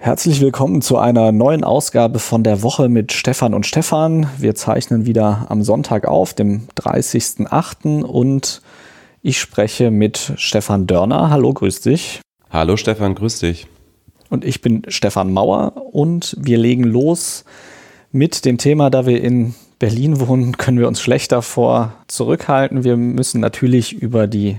Herzlich willkommen zu einer neuen Ausgabe von der Woche mit Stefan und Stefan. Wir zeichnen wieder am Sonntag auf, dem 30.08. und ich spreche mit Stefan Dörner. Hallo, grüß dich. Hallo Stefan, grüß dich. Und ich bin Stefan Mauer und wir legen los mit dem Thema. Da wir in Berlin wohnen, können wir uns schlecht davor zurückhalten. Wir müssen natürlich über die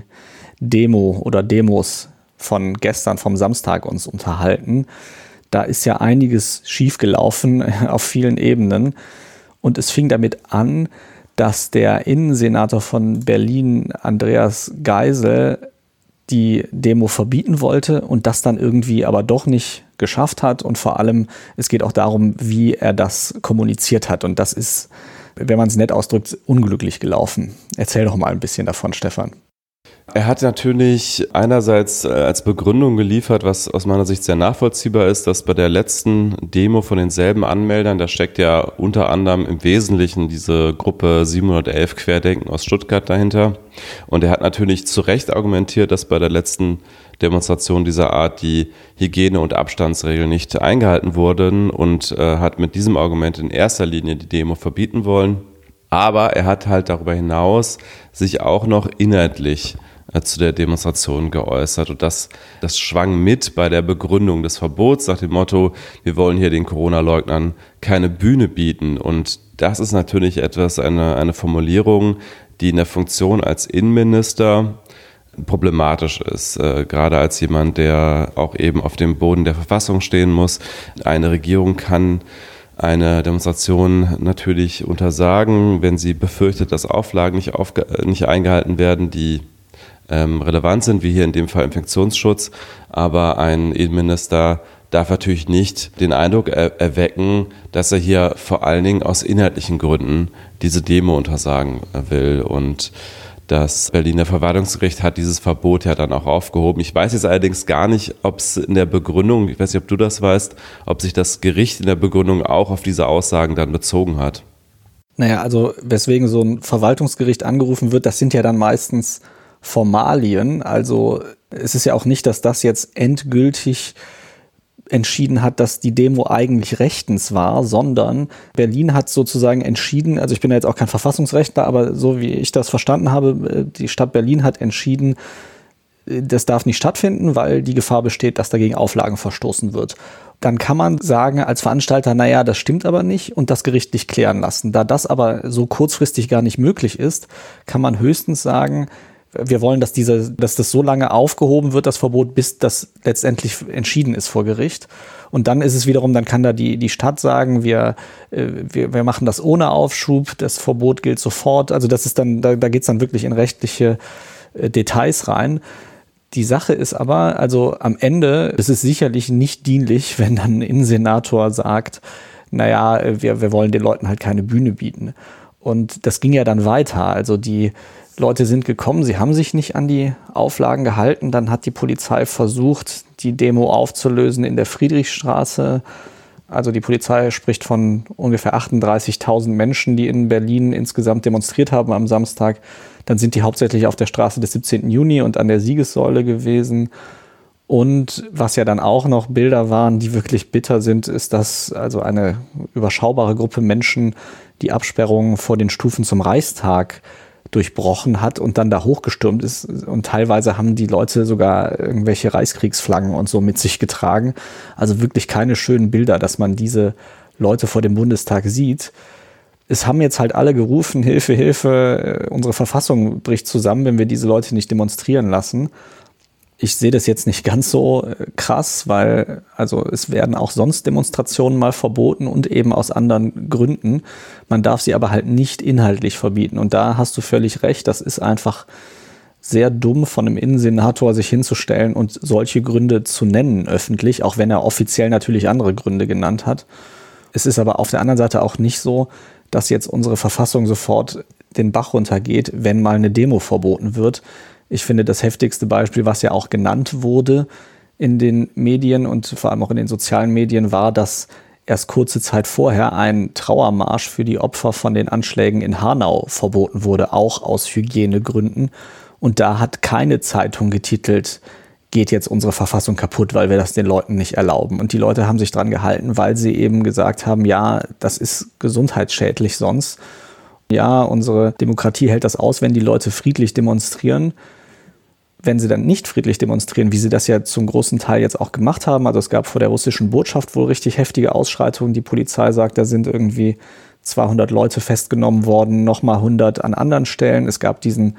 Demo oder Demos von gestern, vom Samstag uns unterhalten. Da ist ja einiges schiefgelaufen auf vielen Ebenen und es fing damit an, dass der Innensenator von Berlin, Andreas Geisel, die Demo verbieten wollte und das dann irgendwie aber doch nicht geschafft hat und vor allem, es geht auch darum, wie er das kommuniziert hat und das ist, wenn man es nett ausdrückt, unglücklich gelaufen. Erzähl doch mal ein bisschen davon, Stefan. Er hat natürlich einerseits als Begründung geliefert, was aus meiner Sicht sehr nachvollziehbar ist, dass bei der letzten Demo von denselben Anmeldern, da steckt ja unter anderem im Wesentlichen diese Gruppe 711 Querdenken aus Stuttgart dahinter. Und er hat natürlich zu Recht argumentiert, dass bei der letzten Demonstration dieser Art die Hygiene- und Abstandsregeln nicht eingehalten wurden und hat mit diesem Argument in erster Linie die Demo verbieten wollen. Aber er hat halt darüber hinaus sich auch noch inhaltlich zu der Demonstration geäußert und das schwang mit bei der Begründung des Verbots nach dem Motto, wir wollen hier den Corona-Leugnern keine Bühne bieten und das ist natürlich eine Formulierung, die in der Funktion als Innenminister problematisch ist, gerade als jemand, der auch eben auf dem Boden der Verfassung stehen muss. Eine Regierung kann eine Demonstration natürlich untersagen, wenn sie befürchtet, dass Auflagen nicht eingehalten werden, die relevant sind, wie hier in dem Fall Infektionsschutz. Aber ein Innenminister darf natürlich nicht den Eindruck erwecken, dass er hier vor allen Dingen aus inhaltlichen Gründen diese Demo untersagen will. Und das Berliner Verwaltungsgericht hat dieses Verbot ja dann auch aufgehoben. Ich weiß jetzt allerdings gar nicht, ob es in der Begründung, ich weiß nicht, ob du das weißt, ob sich das Gericht in der Begründung auch auf diese Aussagen dann bezogen hat. Naja, also weswegen so ein Verwaltungsgericht angerufen wird, das sind ja dann meistens Formalien. Also es ist ja auch nicht, dass das jetzt endgültig entschieden hat, dass die Demo eigentlich rechtens war, sondern Berlin hat sozusagen entschieden, also ich bin ja jetzt auch kein Verfassungsrechtler, aber so wie ich das verstanden habe, die Stadt Berlin hat entschieden, das darf nicht stattfinden, weil die Gefahr besteht, dass dagegen Auflagen verstoßen wird. Dann kann man sagen als Veranstalter, naja, das stimmt aber nicht und das gerichtlich klären lassen. Da das aber so kurzfristig gar nicht möglich ist, kann man höchstens sagen, wir wollen, dass das so lange aufgehoben wird, das Verbot, bis das letztendlich entschieden ist vor Gericht. Und dann ist es wiederum, dann kann da die Stadt sagen, wir machen das ohne Aufschub, das Verbot gilt sofort. Also das ist dann, da geht's dann wirklich in rechtliche Details rein. Die Sache ist aber, also am Ende ist es sicherlich nicht dienlich, wenn dann ein Innensenator sagt, naja, wir wollen den Leuten halt keine Bühne bieten. Und das ging ja dann weiter. Also die Leute sind gekommen, sie haben sich nicht an die Auflagen gehalten. Dann hat die Polizei versucht, die Demo aufzulösen in der Friedrichstraße. Also die Polizei spricht von ungefähr 38.000 Menschen, die in Berlin insgesamt demonstriert haben am Samstag. Dann sind die hauptsächlich auf der Straße des 17. Juni und an der Siegessäule gewesen. Und was ja dann auch noch Bilder waren, die wirklich bitter sind, ist, dass also eine überschaubare Gruppe Menschen die Absperrungen vor den Stufen zum Reichstag durchbrochen hat und dann da hochgestürmt ist. Und teilweise haben die Leute sogar irgendwelche Reichskriegsflaggen und so mit sich getragen. Also wirklich keine schönen Bilder, dass man diese Leute vor dem Bundestag sieht. Es haben jetzt halt alle gerufen, Hilfe, Hilfe, unsere Verfassung bricht zusammen, wenn wir diese Leute nicht demonstrieren lassen. Ich sehe das jetzt nicht ganz so krass, weil also es werden auch sonst Demonstrationen mal verboten und eben aus anderen Gründen. Man darf sie aber halt nicht inhaltlich verbieten. Und da hast du völlig recht, das ist einfach sehr dumm von einem Innensenator sich hinzustellen und solche Gründe zu nennen öffentlich, auch wenn er offiziell natürlich andere Gründe genannt hat. Es ist aber auf der anderen Seite auch nicht so, dass jetzt unsere Verfassung sofort den Bach runtergeht, wenn mal eine Demo verboten wird. Ich finde, das heftigste Beispiel, was ja auch genannt wurde in den Medien und vor allem auch in den sozialen Medien, war, dass erst kurze Zeit vorher ein Trauermarsch für die Opfer von den Anschlägen in Hanau verboten wurde, auch aus Hygienegründen. Und da hat keine Zeitung getitelt, geht jetzt unsere Verfassung kaputt, weil wir das den Leuten nicht erlauben. Und die Leute haben sich dran gehalten, weil sie eben gesagt haben, ja, das ist gesundheitsschädlich sonst. Ja, unsere Demokratie hält das aus, wenn die Leute friedlich demonstrieren. Wenn sie dann nicht friedlich demonstrieren, wie sie das ja zum großen Teil jetzt auch gemacht haben, also es gab vor der russischen Botschaft wohl richtig heftige Ausschreitungen. Die Polizei sagt, da sind irgendwie 200 Leute festgenommen worden, nochmal 100 an anderen Stellen. Es gab diese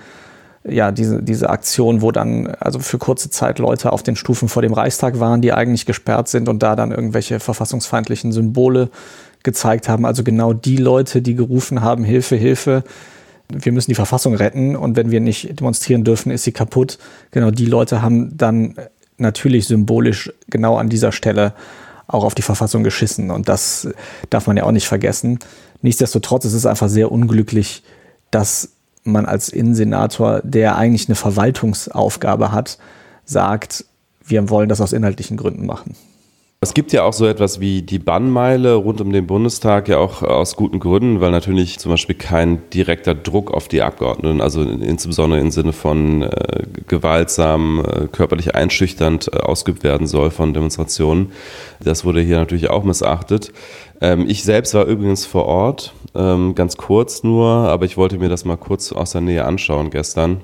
Aktion, wo dann also für kurze Zeit Leute auf den Stufen vor dem Reichstag waren, die eigentlich gesperrt sind und da dann irgendwelche verfassungsfeindlichen Symbole gezeigt haben. Also genau die Leute, die gerufen haben, Hilfe, Hilfe, wir müssen die Verfassung retten und wenn wir nicht demonstrieren dürfen, ist sie kaputt. Genau die Leute haben dann natürlich symbolisch genau an dieser Stelle auch auf die Verfassung geschissen und das darf man ja auch nicht vergessen. Nichtsdestotrotz ist es einfach sehr unglücklich, dass man als Innensenator, der eigentlich eine Verwaltungsaufgabe hat, sagt, wir wollen das aus inhaltlichen Gründen machen. Es gibt ja auch so etwas wie die Bannmeile rund um den Bundestag, ja auch aus guten Gründen, weil natürlich zum Beispiel kein direkter Druck auf die Abgeordneten, also insbesondere im Sinne von gewaltsam, körperlich einschüchternd ausgeübt werden soll von Demonstrationen. Das wurde hier natürlich auch missachtet. Ich selbst war übrigens vor Ort, ganz kurz nur, aber ich wollte mir das mal kurz aus der Nähe anschauen gestern.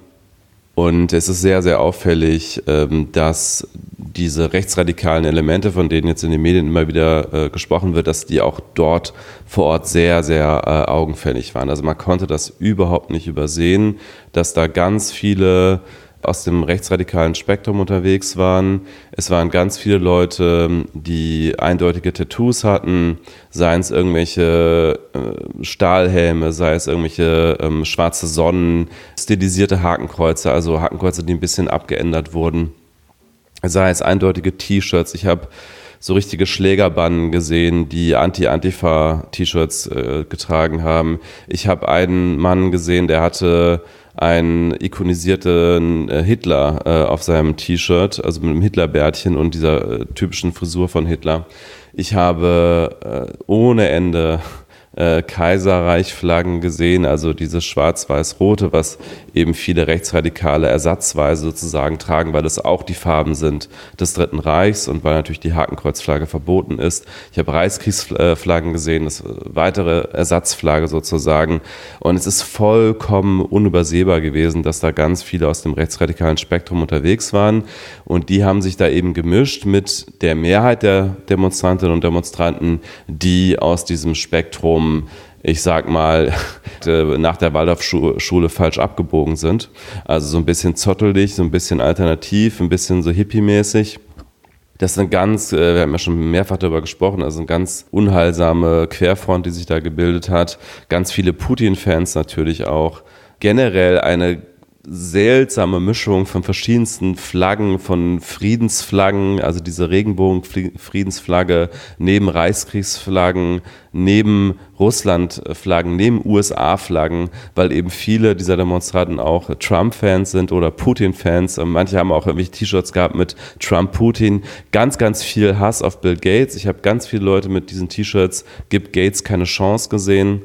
Und es ist sehr, sehr auffällig, dass diese rechtsradikalen Elemente, von denen jetzt in den Medien immer wieder gesprochen wird, dass die auch dort vor Ort sehr, sehr augenfällig waren. Also man konnte das überhaupt nicht übersehen, dass da ganz viele aus dem rechtsradikalen Spektrum unterwegs waren. Es waren ganz viele Leute, die eindeutige Tattoos hatten, seien es irgendwelche Stahlhelme, sei es irgendwelche schwarze Sonnen, stilisierte Hakenkreuze, also Hakenkreuze, die ein bisschen abgeändert wurden, sei es eindeutige T-Shirts. Ich habe so richtige Schlägerbanden gesehen, die Anti-Antifa-T-Shirts getragen haben. Ich habe einen Mann gesehen, der hatte einen ikonisierten Hitler auf seinem T-Shirt, also mit einem Hitlerbärtchen und dieser typischen Frisur von Hitler. Ich habe ohne Ende Kaiserreichflaggen gesehen, also dieses schwarz-weiß-rote, was eben viele Rechtsradikale ersatzweise sozusagen tragen, weil das auch die Farben sind des Dritten Reichs und weil natürlich die Hakenkreuzflagge verboten ist. Ich habe Reichskriegsflaggen gesehen, das weitere Ersatzflagge sozusagen. Und es ist vollkommen unübersehbar gewesen, dass da ganz viele aus dem rechtsradikalen Spektrum unterwegs waren. Und die haben sich da eben gemischt mit der Mehrheit der Demonstrantinnen und Demonstranten, die aus diesem Spektrum, ich sag mal, nach der Waldorfschule falsch abgebogen sind. Also so ein bisschen zottelig, so ein bisschen alternativ, ein bisschen so hippie-mäßig. Das ist eine ganz, wir haben ja schon mehrfach darüber gesprochen, also eine ganz unheilsame Querfront, die sich da gebildet hat. Ganz viele Putin-Fans natürlich auch. Generell eine seltsame Mischung von verschiedensten Flaggen, von Friedensflaggen, also diese Regenbogen-Friedensflagge, neben Reichskriegsflaggen, neben Russland-Flaggen, neben USA-Flaggen, weil eben viele dieser Demonstranten auch Trump-Fans sind oder Putin-Fans. Manche haben auch irgendwelche T-Shirts gehabt mit Trump-Putin. Ganz, ganz viel Hass auf Bill Gates. Ich habe ganz viele Leute mit diesen T-Shirts, gibt Gates keine Chance gesehen.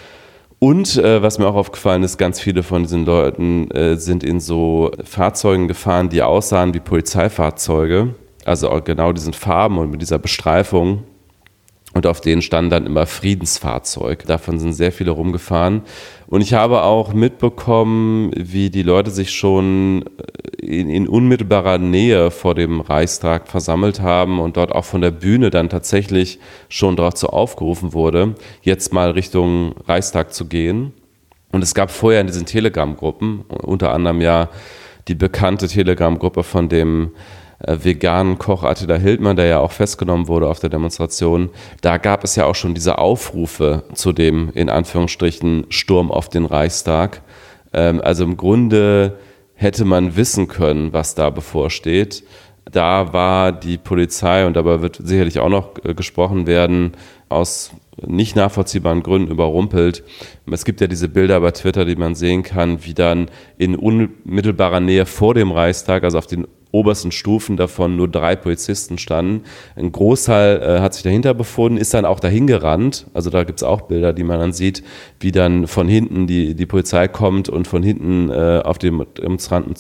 Und was mir auch aufgefallen ist, ganz viele von diesen Leuten sind in so Fahrzeugen gefahren, die aussahen wie Polizeifahrzeuge, also auch genau diesen Farben und mit dieser Bestreifung. Und auf denen stand dann immer Friedensfahrzeug. Davon sind sehr viele rumgefahren. Und ich habe auch mitbekommen, wie die Leute sich schon in unmittelbarer Nähe vor dem Reichstag versammelt haben und dort auch von der Bühne dann tatsächlich schon dazu aufgerufen wurde, jetzt mal Richtung Reichstag zu gehen. Und es gab vorher in diesen Telegram-Gruppen, unter anderem ja die bekannte Telegram-Gruppe von dem veganen Koch Attila Hildmann, der ja auch festgenommen wurde auf der Demonstration, da gab es ja auch schon diese Aufrufe zu dem, in Anführungsstrichen, Sturm auf den Reichstag. Also im Grunde hätte man wissen können, was da bevorsteht. Da war die Polizei, und darüber wird sicherlich auch noch gesprochen werden, aus nicht nachvollziehbaren Gründen überrumpelt. Es gibt ja diese Bilder bei Twitter, die man sehen kann, wie dann in unmittelbarer Nähe vor dem Reichstag, also auf den obersten Stufen davon, nur 3 Polizisten standen. Ein Großteil hat sich dahinter befunden, ist dann auch dahin gerannt. Also da gibt es auch Bilder, die man dann sieht, wie dann von hinten die Polizei kommt und von hinten auf den Demonstranten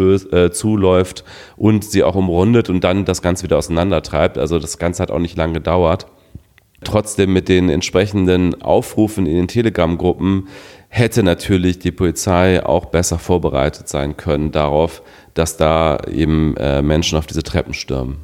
zuläuft und sie auch umrundet und dann das Ganze wieder auseinandertreibt. Also das Ganze hat auch nicht lange gedauert. Trotzdem mit den entsprechenden Aufrufen in den Telegram-Gruppen hätte natürlich die Polizei auch besser vorbereitet sein können darauf, dass da eben Menschen auf diese Treppen stürmen.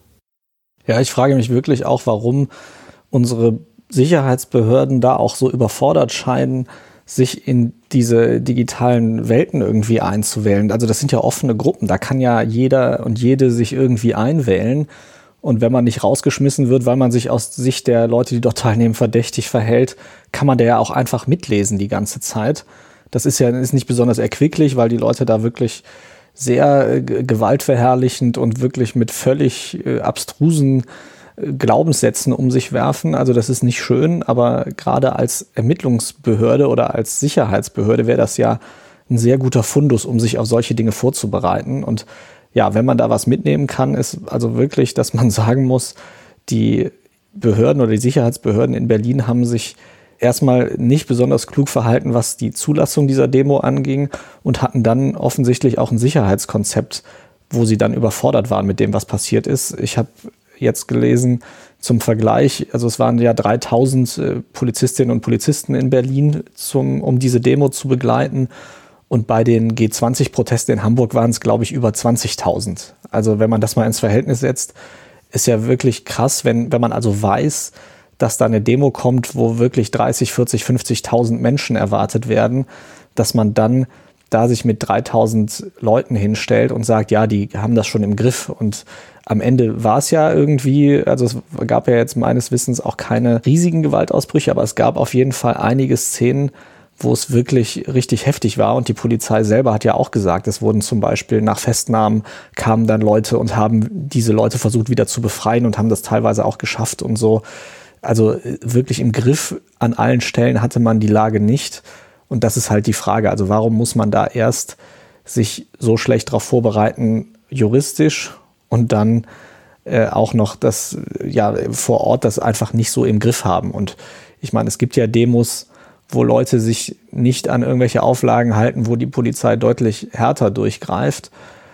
Ja, ich frage mich wirklich auch, warum unsere Sicherheitsbehörden da auch so überfordert scheinen, sich in diese digitalen Welten irgendwie einzuwählen. Also das sind ja offene Gruppen, da kann ja jeder und jede sich irgendwie einwählen. Und wenn man nicht rausgeschmissen wird, weil man sich aus Sicht der Leute, die dort teilnehmen, verdächtig verhält, kann man da ja auch einfach mitlesen die ganze Zeit. Das ist nicht besonders erquicklich, weil die Leute da wirklich sehr gewaltverherrlichend und wirklich mit völlig abstrusen Glaubenssätzen um sich werfen. Also das ist nicht schön, aber gerade als Ermittlungsbehörde oder als Sicherheitsbehörde wäre das ja ein sehr guter Fundus, um sich auf solche Dinge vorzubereiten. Und ja, wenn man da was mitnehmen kann, ist also wirklich, dass man sagen muss, die Behörden oder die Sicherheitsbehörden in Berlin haben sich erstmal nicht besonders klug verhalten, was die Zulassung dieser Demo anging und hatten dann offensichtlich auch ein Sicherheitskonzept, wo sie dann überfordert waren mit dem, was passiert ist. Ich habe jetzt gelesen, zum Vergleich, also es waren ja 3000 Polizistinnen und Polizisten in Berlin, um diese Demo zu begleiten. Und bei den G20-Protesten in Hamburg waren es, glaube ich, über 20.000. Also wenn man das mal ins Verhältnis setzt, ist ja wirklich krass, wenn man also weiß, dass da eine Demo kommt, wo wirklich 30, 40, 50.000 Menschen erwartet werden, dass man dann da sich mit 3.000 Leuten hinstellt und sagt, ja, die haben das schon im Griff. Und am Ende war es ja irgendwie, also es gab ja jetzt meines Wissens auch keine riesigen Gewaltausbrüche, aber es gab auf jeden Fall einige Szenen, wo es wirklich richtig heftig war. Und die Polizei selber hat ja auch gesagt, es wurden zum Beispiel nach Festnahmen kamen dann Leute und haben diese Leute versucht wieder zu befreien und haben das teilweise auch geschafft und so. Also wirklich im Griff an allen Stellen hatte man die Lage nicht. Und das ist halt die Frage. Also warum muss man da erst sich so schlecht darauf vorbereiten, juristisch, und dann auch noch das ja vor Ort das einfach nicht so im Griff haben. Und ich meine, es gibt ja Demos, wo Leute sich nicht an irgendwelche Auflagen halten, wo die Polizei deutlich härter durchgreift.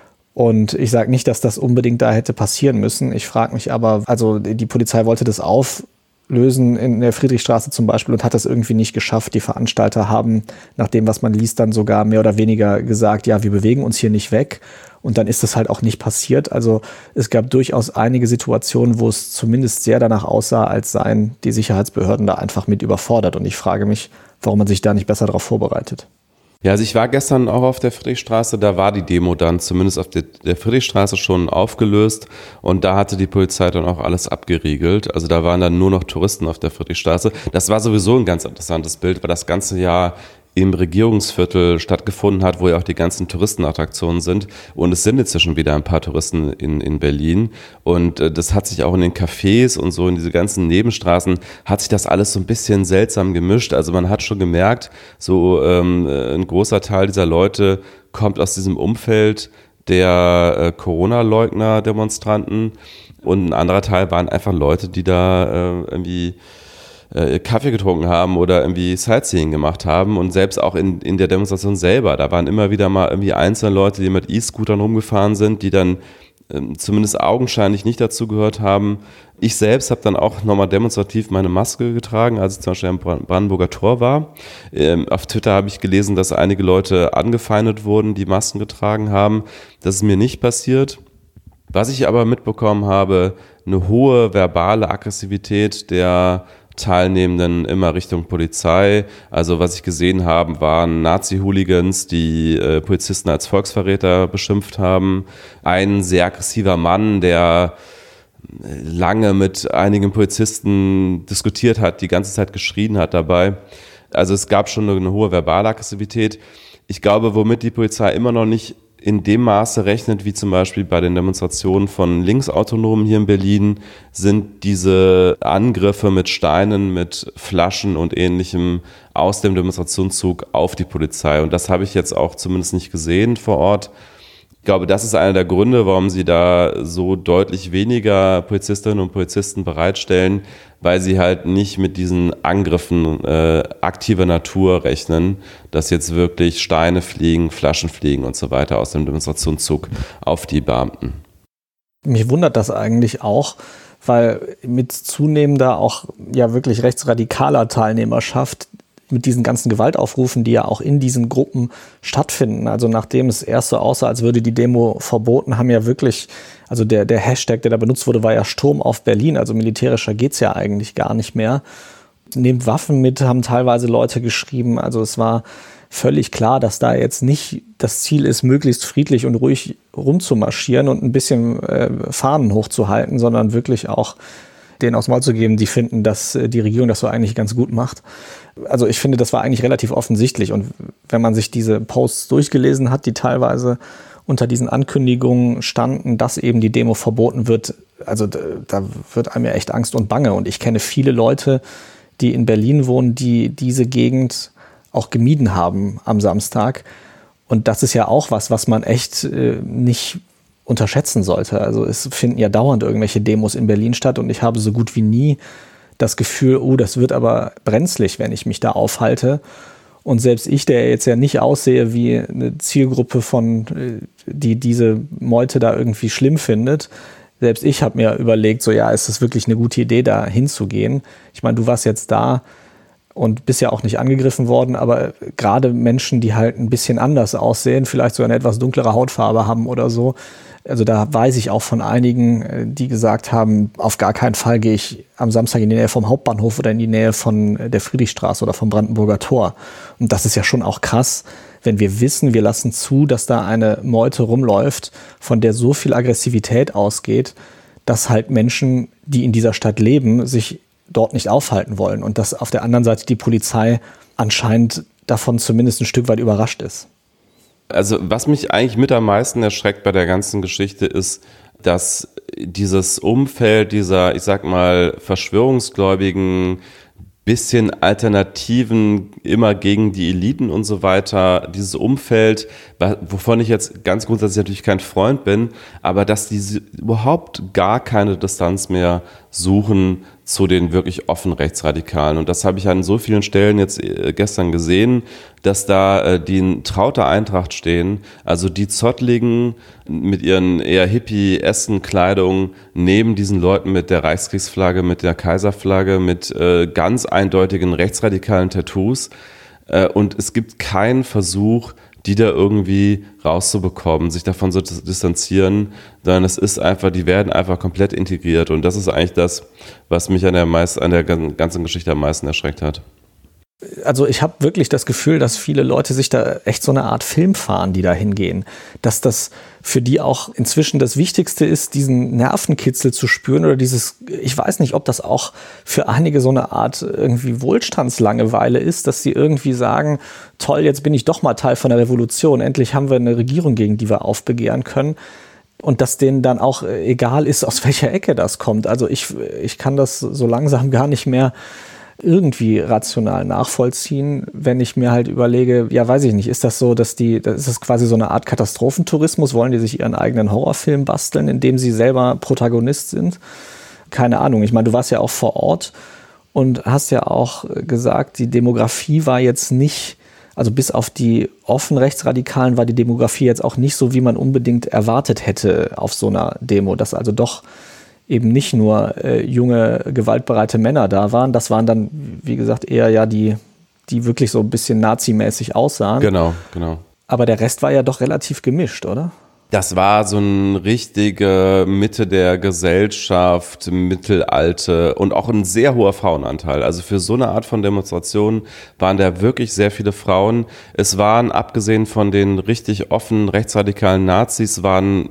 Und ich sage nicht, dass das unbedingt da hätte passieren müssen. Ich frage mich aber, also die Polizei wollte das auflösen in der Friedrichstraße zum Beispiel und hat das irgendwie nicht geschafft. Die Veranstalter haben, nach dem, was man liest, dann sogar mehr oder weniger gesagt, ja, wir bewegen uns hier nicht weg. Und dann ist das halt auch nicht passiert. Also es gab durchaus einige Situationen, wo es zumindest sehr danach aussah, als seien die Sicherheitsbehörden da einfach mit überfordert. Und ich frage mich, warum man sich da nicht besser darauf vorbereitet. Ja, also ich war gestern auch auf der Friedrichstraße, da war die Demo dann zumindest auf der Friedrichstraße schon aufgelöst und da hatte die Polizei dann auch alles abgeriegelt. Also da waren dann nur noch Touristen auf der Friedrichstraße. Das war sowieso ein ganz interessantes Bild, weil das ganze Jahr im Regierungsviertel stattgefunden hat, wo ja auch die ganzen Touristenattraktionen sind. Und es sind inzwischen wieder ein paar Touristen in Berlin. Und das hat sich auch in den Cafés und so in diese ganzen Nebenstraßen, hat sich das alles so ein bisschen seltsam gemischt. Also man hat schon gemerkt, so ein großer Teil dieser Leute kommt aus diesem Umfeld der Corona-Leugner-Demonstranten. Und ein anderer Teil waren einfach Leute, die da irgendwie Kaffee getrunken haben oder irgendwie Sightseeing gemacht haben und selbst auch in der Demonstration selber, da waren immer wieder mal irgendwie einzelne Leute, die mit E-Scootern rumgefahren sind, die dann zumindest augenscheinlich nicht dazu gehört haben. Ich selbst habe dann auch nochmal demonstrativ meine Maske getragen, als ich zum Beispiel am Brandenburger Tor war. Auf Twitter habe ich gelesen, dass einige Leute angefeindet wurden, die Masken getragen haben. Das ist mir nicht passiert. Was ich aber mitbekommen habe, eine hohe verbale Aggressivität der Teilnehmenden immer Richtung Polizei. Also was ich gesehen habe, waren Nazi-Hooligans, die Polizisten als Volksverräter beschimpft haben. Ein sehr aggressiver Mann, der lange mit einigen Polizisten diskutiert hat, die ganze Zeit geschrien hat dabei. Also es gab schon eine hohe verbale Aggressivität. Ich glaube, womit die Polizei immer noch nicht in dem Maße rechnet, wie zum Beispiel bei den Demonstrationen von Linksautonomen hier in Berlin, sind diese Angriffe mit Steinen, mit Flaschen und Ähnlichem aus dem Demonstrationszug auf die Polizei. Und das habe ich jetzt auch zumindest nicht gesehen vor Ort. Ich glaube, das ist einer der Gründe, warum sie da so deutlich weniger Polizistinnen und Polizisten bereitstellen, weil sie halt nicht mit diesen Angriffen aktiver Natur rechnen, dass jetzt wirklich Steine fliegen, Flaschen fliegen und so weiter aus dem Demonstrationszug auf die Beamten. Mich wundert das eigentlich auch, weil mit zunehmender auch ja wirklich rechtsradikaler Teilnehmerschaft mit diesen ganzen Gewaltaufrufen, die ja auch in diesen Gruppen stattfinden. Also nachdem es erst so aussah, als würde die Demo verboten, haben ja wirklich, also der Hashtag, der da benutzt wurde, war ja Sturm auf Berlin. Also militärischer geht's ja eigentlich gar nicht mehr. Nehmt Waffen mit, haben teilweise Leute geschrieben. Also es war völlig klar, dass da jetzt nicht das Ziel ist, möglichst friedlich und ruhig rumzumarschieren und ein bisschen Fahnen hochzuhalten, sondern wirklich auch denen aufs Maul zu geben, die finden, dass die Regierung das so eigentlich ganz gut macht. Also ich finde, das war eigentlich relativ offensichtlich. Und wenn man sich diese Posts durchgelesen hat, die teilweise unter diesen Ankündigungen standen, dass eben die Demo verboten wird, also da wird einem ja echt Angst und Bange. Und ich kenne viele Leute, die in Berlin wohnen, die diese Gegend auch gemieden haben am Samstag. Und das ist ja auch was man echt nicht unterschätzen sollte. Also es finden ja dauernd irgendwelche Demos in Berlin statt und ich habe so gut wie nie das Gefühl, oh, das wird aber brenzlig, wenn ich mich da aufhalte. Und selbst ich, der jetzt ja nicht aussehe wie eine Zielgruppe die diese Meute da irgendwie schlimm findet, selbst ich habe mir überlegt, so ja, ist das wirklich eine gute Idee, da hinzugehen? Ich meine, du warst jetzt da und bist ja auch nicht angegriffen worden, aber gerade Menschen, die halt ein bisschen anders aussehen, vielleicht sogar eine etwas dunklere Hautfarbe haben oder so, also da weiß ich auch von einigen, die gesagt haben, auf gar keinen Fall gehe ich am Samstag in die Nähe vom Hauptbahnhof oder in die Nähe von der Friedrichstraße oder vom Brandenburger Tor. Und das ist ja schon auch krass, wenn wir wissen, wir lassen zu, dass da eine Meute rumläuft, von der so viel Aggressivität ausgeht, dass halt Menschen, die in dieser Stadt leben, sich dort nicht aufhalten wollen. Und dass auf der anderen Seite die Polizei anscheinend davon zumindest ein Stück weit überrascht ist. Also was mich eigentlich mit am meisten erschreckt bei der ganzen Geschichte ist, dass dieses Umfeld dieser, ich sag mal, verschwörungsgläubigen, bisschen Alternativen immer gegen die Eliten und so weiter, dieses Umfeld, wovon ich jetzt ganz grundsätzlich natürlich kein Freund bin, aber dass die überhaupt gar keine Distanz mehr suchen zu den wirklich offen Rechtsradikalen. Und das habe ich an so vielen Stellen jetzt gestern gesehen, dass da die in trauter Eintracht stehen, also die Zottligen mit ihren eher hippie-esken Kleidung neben diesen Leuten mit der Reichskriegsflagge, mit der Kaiserflagge, mit ganz eindeutigen rechtsradikalen Tattoos. Und es gibt keinen Versuch, die da irgendwie rauszubekommen, sich davon zu distanzieren, sondern es ist einfach, die werden einfach komplett integriert und das ist eigentlich das, was mich an der ganzen Geschichte am meisten erschreckt hat. Also ich habe wirklich das Gefühl, dass viele Leute sich da echt so eine Art Film fahren, die da hingehen. Dass das für die auch inzwischen das Wichtigste ist, diesen Nervenkitzel zu spüren oder ich weiß nicht, ob das auch für einige so eine Art irgendwie Wohlstandslangeweile ist, dass sie irgendwie sagen, toll, jetzt bin ich doch mal Teil von der Revolution, endlich haben wir eine Regierung, gegen die wir aufbegehren können. Und dass denen dann auch egal ist, aus welcher Ecke das kommt. Also ich kann das so langsam gar nicht mehr irgendwie rational nachvollziehen, wenn ich mir halt überlege, ja, weiß ich nicht, ist das so, ist das quasi so eine Art Katastrophentourismus? Wollen die sich ihren eigenen Horrorfilm basteln, in dem sie selber Protagonist sind? Keine Ahnung. Ich meine, du warst ja auch vor Ort und hast ja auch gesagt, die Demografie war jetzt nicht, also bis auf die offen Rechtsradikalen war die Demografie jetzt auch nicht so, wie man unbedingt erwartet hätte auf so einer Demo, dass also doch eben nicht nur junge, gewaltbereite Männer da waren. Das waren dann, wie gesagt, eher ja die wirklich so ein bisschen nazimäßig aussahen. Genau. Aber der Rest war ja doch relativ gemischt, oder? Das war so eine richtige Mitte der Gesellschaft, Mittelalte und auch ein sehr hoher Frauenanteil. Also für so eine Art von Demonstration waren da wirklich sehr viele Frauen. Es waren, abgesehen von den richtig offenen rechtsradikalen Nazis, waren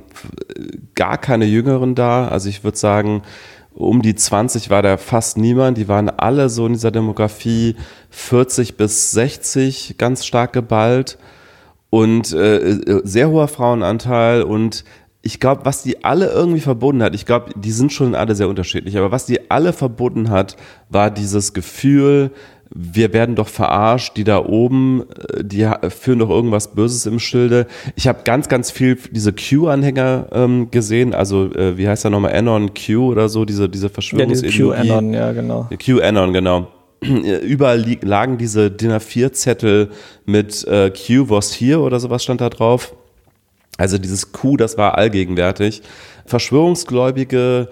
gar keine Jüngeren da. Also ich würde sagen, um die 20 war da fast niemand. Die waren alle so in dieser Demografie 40 bis 60 ganz stark geballt. und sehr hoher Frauenanteil und ich glaube, was die alle irgendwie verbunden hat, ich glaube, die sind schon alle sehr unterschiedlich, aber was die alle verbunden hat, war dieses Gefühl, wir werden doch verarscht, die da oben, die führen doch irgendwas Böses im Schilde. Ich habe ganz, ganz viel diese Q-Anhänger gesehen, also wie heißt der nochmal, Anon Q oder so, diese Verschwörungsideologie. Ja, diese QAnon, ja genau. QAnon, genau. Überall lagen diese DIN A4-Zettel mit Q was here oder sowas stand da drauf. Also dieses Q, das war allgegenwärtig. Verschwörungsgläubige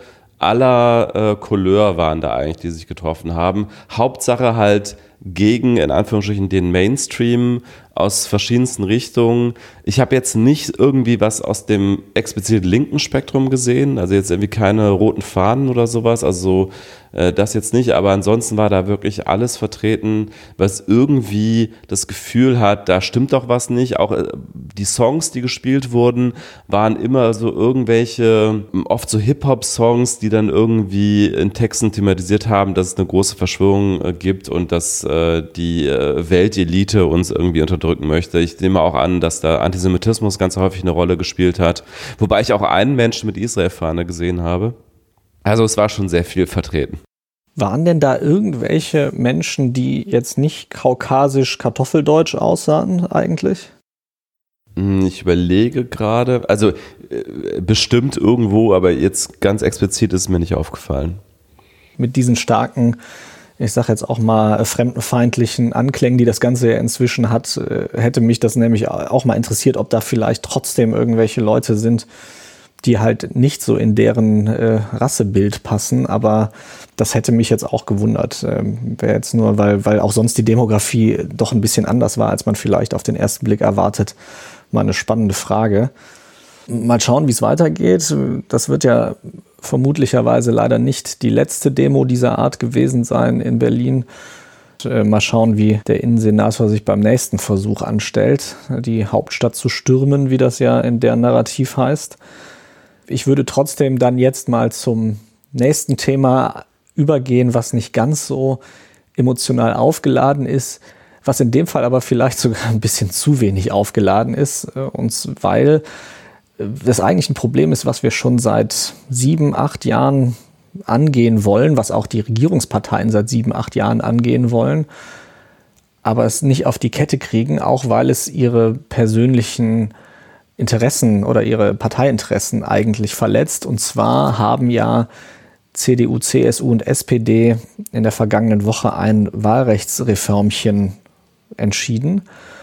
aller Couleur waren da eigentlich, die sich getroffen haben. Hauptsache halt gegen, in Anführungsstrichen, den Mainstream aus verschiedensten Richtungen. Ich habe jetzt nicht irgendwie was aus dem explizit linken Spektrum gesehen, also jetzt irgendwie keine roten Fahnen oder sowas, also das jetzt nicht, aber ansonsten war da wirklich alles vertreten, was irgendwie das Gefühl hat, da stimmt doch was nicht. Auch die Songs, die gespielt wurden, waren immer so irgendwelche, oft so Hip-Hop-Songs, die dann irgendwie in Texten thematisiert haben, dass es eine große Verschwörung gibt und dass die Weltelite uns irgendwie unterdrücken möchte. Ich nehme auch an, dass da Antisemitismus ganz häufig eine Rolle gespielt hat, wobei ich auch einen Menschen mit Israel-Fahne gesehen habe. Also es war schon sehr viel vertreten. Waren denn da irgendwelche Menschen, die jetzt nicht kaukasisch-kartoffeldeutsch aussahen eigentlich? Ich überlege gerade, also bestimmt irgendwo, aber jetzt ganz explizit ist mir nicht aufgefallen. Mit diesen starken, ich sage jetzt auch mal fremdenfeindlichen Anklängen, die das Ganze ja inzwischen hat, hätte mich das nämlich auch mal interessiert, ob da vielleicht trotzdem irgendwelche Leute sind, die halt nicht so in deren Rassebild passen, aber das hätte mich jetzt auch gewundert. Wäre jetzt nur, weil auch sonst die Demografie doch ein bisschen anders war, als man vielleicht auf den ersten Blick erwartet. Mal eine spannende Frage. Mal schauen, wie es weitergeht. Das wird ja vermutlicherweise leider nicht die letzte Demo dieser Art gewesen sein in Berlin. Mal schauen, wie der Innensenator sich beim nächsten Versuch anstellt, die Hauptstadt zu stürmen, wie das ja in der Narrativ heißt. Ich würde trotzdem dann jetzt mal zum nächsten Thema übergehen, was nicht ganz so emotional aufgeladen ist, was in dem Fall aber vielleicht sogar ein bisschen zu wenig aufgeladen ist, und weil das eigentlich ein Problem ist, was wir schon seit 7, 8 Jahren angehen wollen, was auch die Regierungsparteien seit 7, 8 Jahren angehen wollen, aber es nicht auf die Kette kriegen, auch weil es ihre persönlichen Interessen oder ihre Parteiinteressen eigentlich verletzt. Und zwar haben ja CDU, CSU und SPD in der vergangenen Woche ein Wahlrechtsreformchen entschieden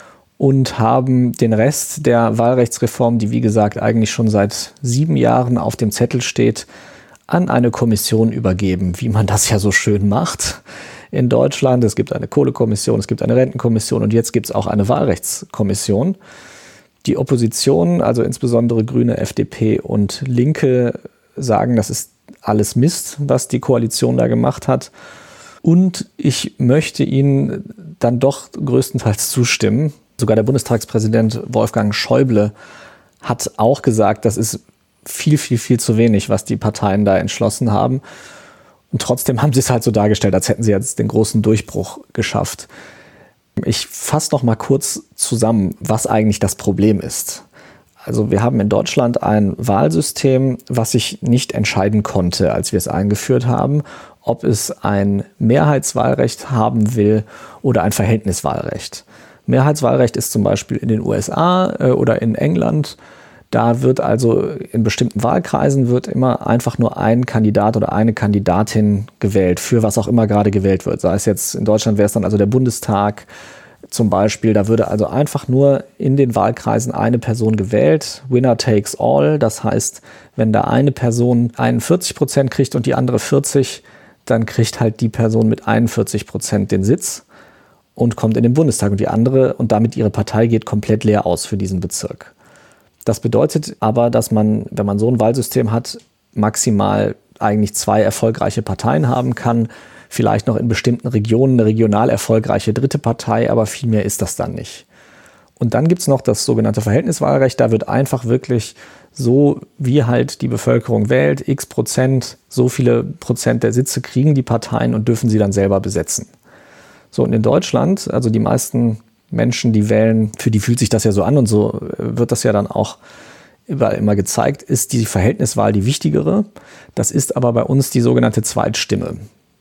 und haben den Rest der Wahlrechtsreform, die wie gesagt eigentlich schon seit 7 Jahren auf dem Zettel steht, an eine Kommission übergeben, wie man das ja so schön macht in Deutschland. Es gibt eine Kohlekommission, es gibt eine Rentenkommission und jetzt gibt es auch eine Wahlrechtskommission. Die Opposition, also insbesondere Grüne, FDP und Linke, sagen, das ist alles Mist, was die Koalition da gemacht hat. Und ich möchte Ihnen dann doch größtenteils zustimmen. Sogar der Bundestagspräsident Wolfgang Schäuble hat auch gesagt, das ist viel, viel, viel zu wenig, was die Parteien da entschlossen haben. Und trotzdem haben sie es halt so dargestellt, als hätten sie jetzt den großen Durchbruch geschafft. Ich fasse noch mal kurz zusammen, was eigentlich das Problem ist. Also wir haben in Deutschland ein Wahlsystem, was sich nicht entscheiden konnte, als wir es eingeführt haben, ob es ein Mehrheitswahlrecht haben will oder ein Verhältniswahlrecht. Mehrheitswahlrecht ist zum Beispiel in den USA oder in England. Da wird also in bestimmten Wahlkreisen wird immer einfach nur ein Kandidat oder eine Kandidatin gewählt, für was auch immer gerade gewählt wird. Sei es jetzt in Deutschland wäre es dann also der Bundestag zum Beispiel. Da würde also einfach nur in den Wahlkreisen eine Person gewählt. Winner takes all. Das heißt, wenn da eine Person 41% kriegt und die andere 40%, dann kriegt halt die Person mit 41% den Sitz und kommt in den Bundestag. Und die andere und damit ihre Partei geht komplett leer aus für diesen Bezirk. Das bedeutet aber, dass man, wenn man so ein Wahlsystem hat, maximal eigentlich 2 erfolgreiche Parteien haben kann. Vielleicht noch in bestimmten Regionen eine regional erfolgreiche dritte Partei, aber viel mehr ist das dann nicht. Und dann gibt es noch das sogenannte Verhältniswahlrecht. Da wird einfach wirklich so, wie halt die Bevölkerung wählt, x%, so viele Prozent der Sitze kriegen die Parteien und dürfen sie dann selber besetzen. So, und in Deutschland, also die meisten Menschen, die wählen, für die fühlt sich das ja so an und so wird das ja dann auch überall immer gezeigt, ist die Verhältniswahl die wichtigere. Das ist aber bei uns die sogenannte Zweitstimme.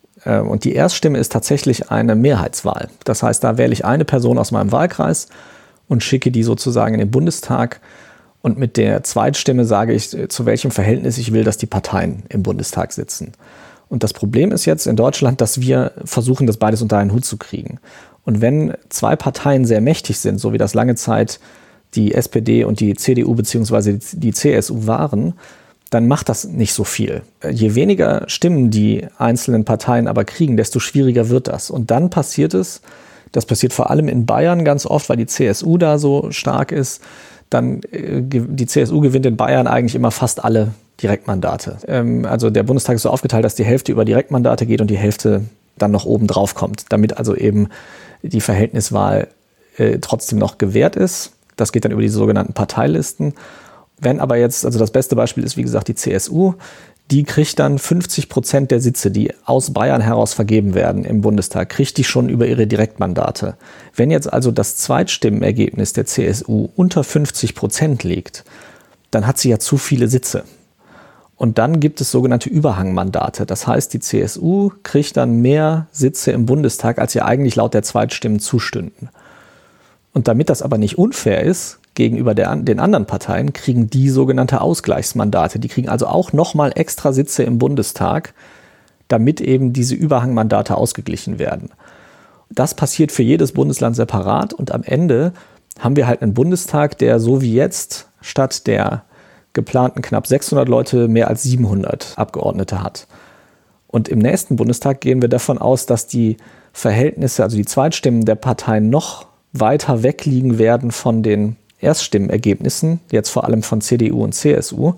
Und die Erststimme ist tatsächlich eine Mehrheitswahl. Das heißt, da wähle ich eine Person aus meinem Wahlkreis und schicke die sozusagen in den Bundestag. Und mit der Zweitstimme sage ich, zu welchem Verhältnis ich will, dass die Parteien im Bundestag sitzen. Und das Problem ist jetzt in Deutschland, dass wir versuchen, das beides unter einen Hut zu kriegen. Und wenn zwei Parteien sehr mächtig sind, so wie das lange Zeit die SPD und die CDU bzw. die CSU waren, dann macht das nicht so viel. Je weniger Stimmen die einzelnen Parteien aber kriegen, desto schwieriger wird das. Und dann passiert es, das passiert vor allem in Bayern ganz oft, weil die CSU da so stark ist, dann die CSU gewinnt in Bayern eigentlich immer fast alle Direktmandate. Also der Bundestag ist so aufgeteilt, dass die Hälfte über Direktmandate geht und die Hälfte dann noch oben drauf kommt, damit also eben die Verhältniswahl trotzdem noch gewährt ist. Das geht dann über die sogenannten Parteilisten. Wenn aber jetzt, also das beste Beispiel ist wie gesagt die CSU, die kriegt dann 50% der Sitze, die aus Bayern heraus vergeben werden im Bundestag, kriegt die schon über ihre Direktmandate. Wenn jetzt also das Zweitstimmenergebnis der CSU unter 50% liegt, dann hat sie ja zu viele Sitze. Und dann gibt es sogenannte Überhangmandate. Das heißt, die CSU kriegt dann mehr Sitze im Bundestag, als ihr eigentlich laut der Zweitstimmen zustünden. Und damit das aber nicht unfair ist, gegenüber den anderen Parteien, kriegen die sogenannte Ausgleichsmandate. Die kriegen also auch nochmal extra Sitze im Bundestag, damit eben diese Überhangmandate ausgeglichen werden. Das passiert für jedes Bundesland separat und am Ende haben wir halt einen Bundestag, der so wie jetzt statt der geplanten knapp 600 Leute mehr als 700 Abgeordnete hat. Und im nächsten Bundestag gehen wir davon aus, dass die Verhältnisse, also die Zweitstimmen der Parteien noch weiter wegliegen werden von den Erststimmenergebnissen, jetzt vor allem von CDU und CSU,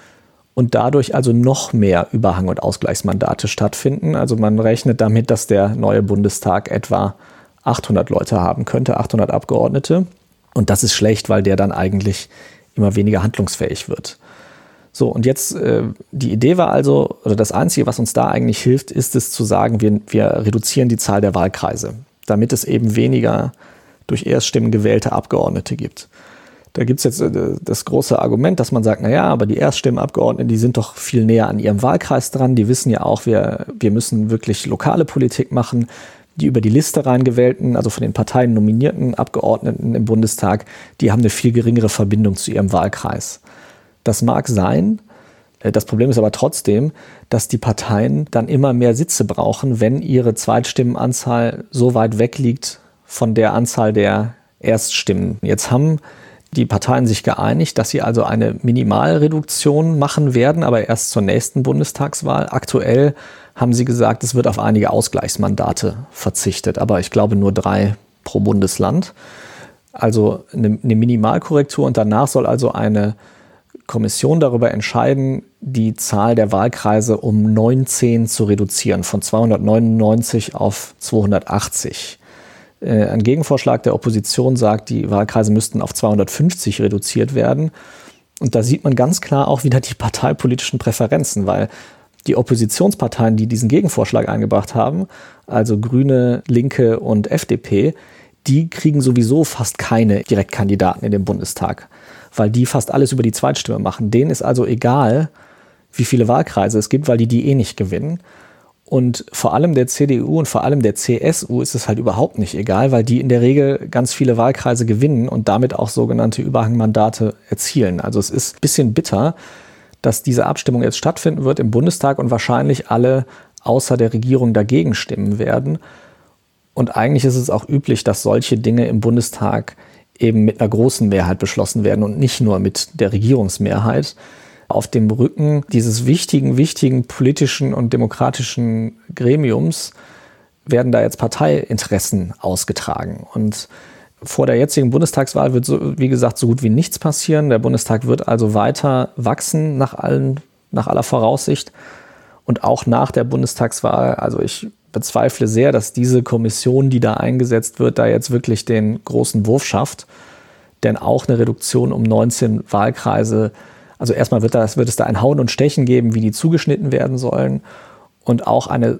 und dadurch also noch mehr Überhang- und Ausgleichsmandate stattfinden. Also man rechnet damit, dass der neue Bundestag etwa 800 Leute haben könnte, 800 Abgeordnete. Und das ist schlecht, weil der dann eigentlich immer weniger handlungsfähig wird. So, und jetzt die Idee war also, oder das Einzige, was uns da eigentlich hilft, ist es zu sagen, wir reduzieren die Zahl der Wahlkreise, damit es eben weniger durch Erststimmen gewählte Abgeordnete gibt. Da gibt es jetzt das große Argument, dass man sagt, naja, aber die Erststimmenabgeordneten, die sind doch viel näher an ihrem Wahlkreis dran. Die wissen ja auch, wir müssen wirklich lokale Politik machen. Die über die Liste reingewählten, also von den Parteien nominierten Abgeordneten im Bundestag, die haben eine viel geringere Verbindung zu ihrem Wahlkreis. Das mag sein. Das Problem ist aber trotzdem, dass die Parteien dann immer mehr Sitze brauchen, wenn ihre Zweitstimmenanzahl so weit weg liegt von der Anzahl der Erststimmen. Jetzt haben die Parteien sich geeinigt, dass sie also eine Minimalreduktion machen werden, aber erst zur nächsten Bundestagswahl. Aktuell haben sie gesagt, es wird auf einige Ausgleichsmandate verzichtet, aber ich glaube nur 3 pro Bundesland. Also eine Minimalkorrektur und danach soll also eine Kommission darüber entscheiden, die Zahl der Wahlkreise um 19 zu reduzieren, von 299 auf 280. Ein Gegenvorschlag der Opposition sagt, die Wahlkreise müssten auf 250 reduziert werden. Und da sieht man ganz klar auch wieder die parteipolitischen Präferenzen, weil die Oppositionsparteien, die diesen Gegenvorschlag eingebracht haben, also Grüne, Linke und FDP, die kriegen sowieso fast keine Direktkandidaten in den Bundestag, weil die fast alles über die Zweitstimme machen. Denen ist also egal, wie viele Wahlkreise es gibt, weil die eh nicht gewinnen. Und vor allem der CDU und vor allem der CSU ist es halt überhaupt nicht egal, weil die in der Regel ganz viele Wahlkreise gewinnen und damit auch sogenannte Überhangmandate erzielen. Also es ist ein bisschen bitter, dass diese Abstimmung jetzt stattfinden wird im Bundestag und wahrscheinlich alle außer der Regierung dagegen stimmen werden. Und eigentlich ist es auch üblich, dass solche Dinge im Bundestag eben mit einer großen Mehrheit beschlossen werden und nicht nur mit der Regierungsmehrheit. Auf dem Rücken dieses wichtigen politischen und demokratischen Gremiums werden da jetzt Parteiinteressen ausgetragen. Und vor der jetzigen Bundestagswahl wird, wie gesagt, so gut wie nichts passieren. Der Bundestag wird also weiter wachsen nach aller Voraussicht. Und auch nach der Bundestagswahl, also ich bezweifle sehr, dass diese Kommission, die da eingesetzt wird, da jetzt wirklich den großen Wurf schafft. Denn auch eine Reduktion um 19 Wahlkreise, also erstmal wird es da ein Hauen und Stechen geben, wie die zugeschnitten werden sollen. Und auch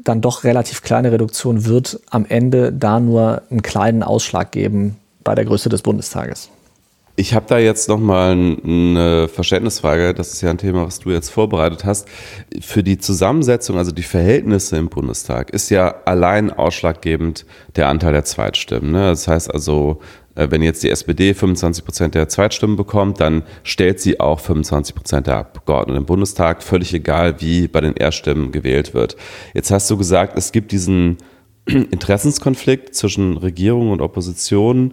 dann doch relativ kleine Reduktion wird am Ende da nur einen kleinen Ausschlag geben bei der Größe des Bundestages. Ich habe da jetzt nochmal eine Verständnisfrage, das ist ja ein Thema, was du jetzt vorbereitet hast. Für die Zusammensetzung, also die Verhältnisse im Bundestag, ist ja allein ausschlaggebend der Anteil der Zweitstimmen. Ne? Das heißt also, wenn jetzt die SPD 25% der Zweitstimmen bekommt, dann stellt sie auch 25% der Abgeordneten im Bundestag, völlig egal, wie bei den Erststimmen gewählt wird. Jetzt hast du gesagt, es gibt diesen Interessenskonflikt zwischen Regierung und Opposition,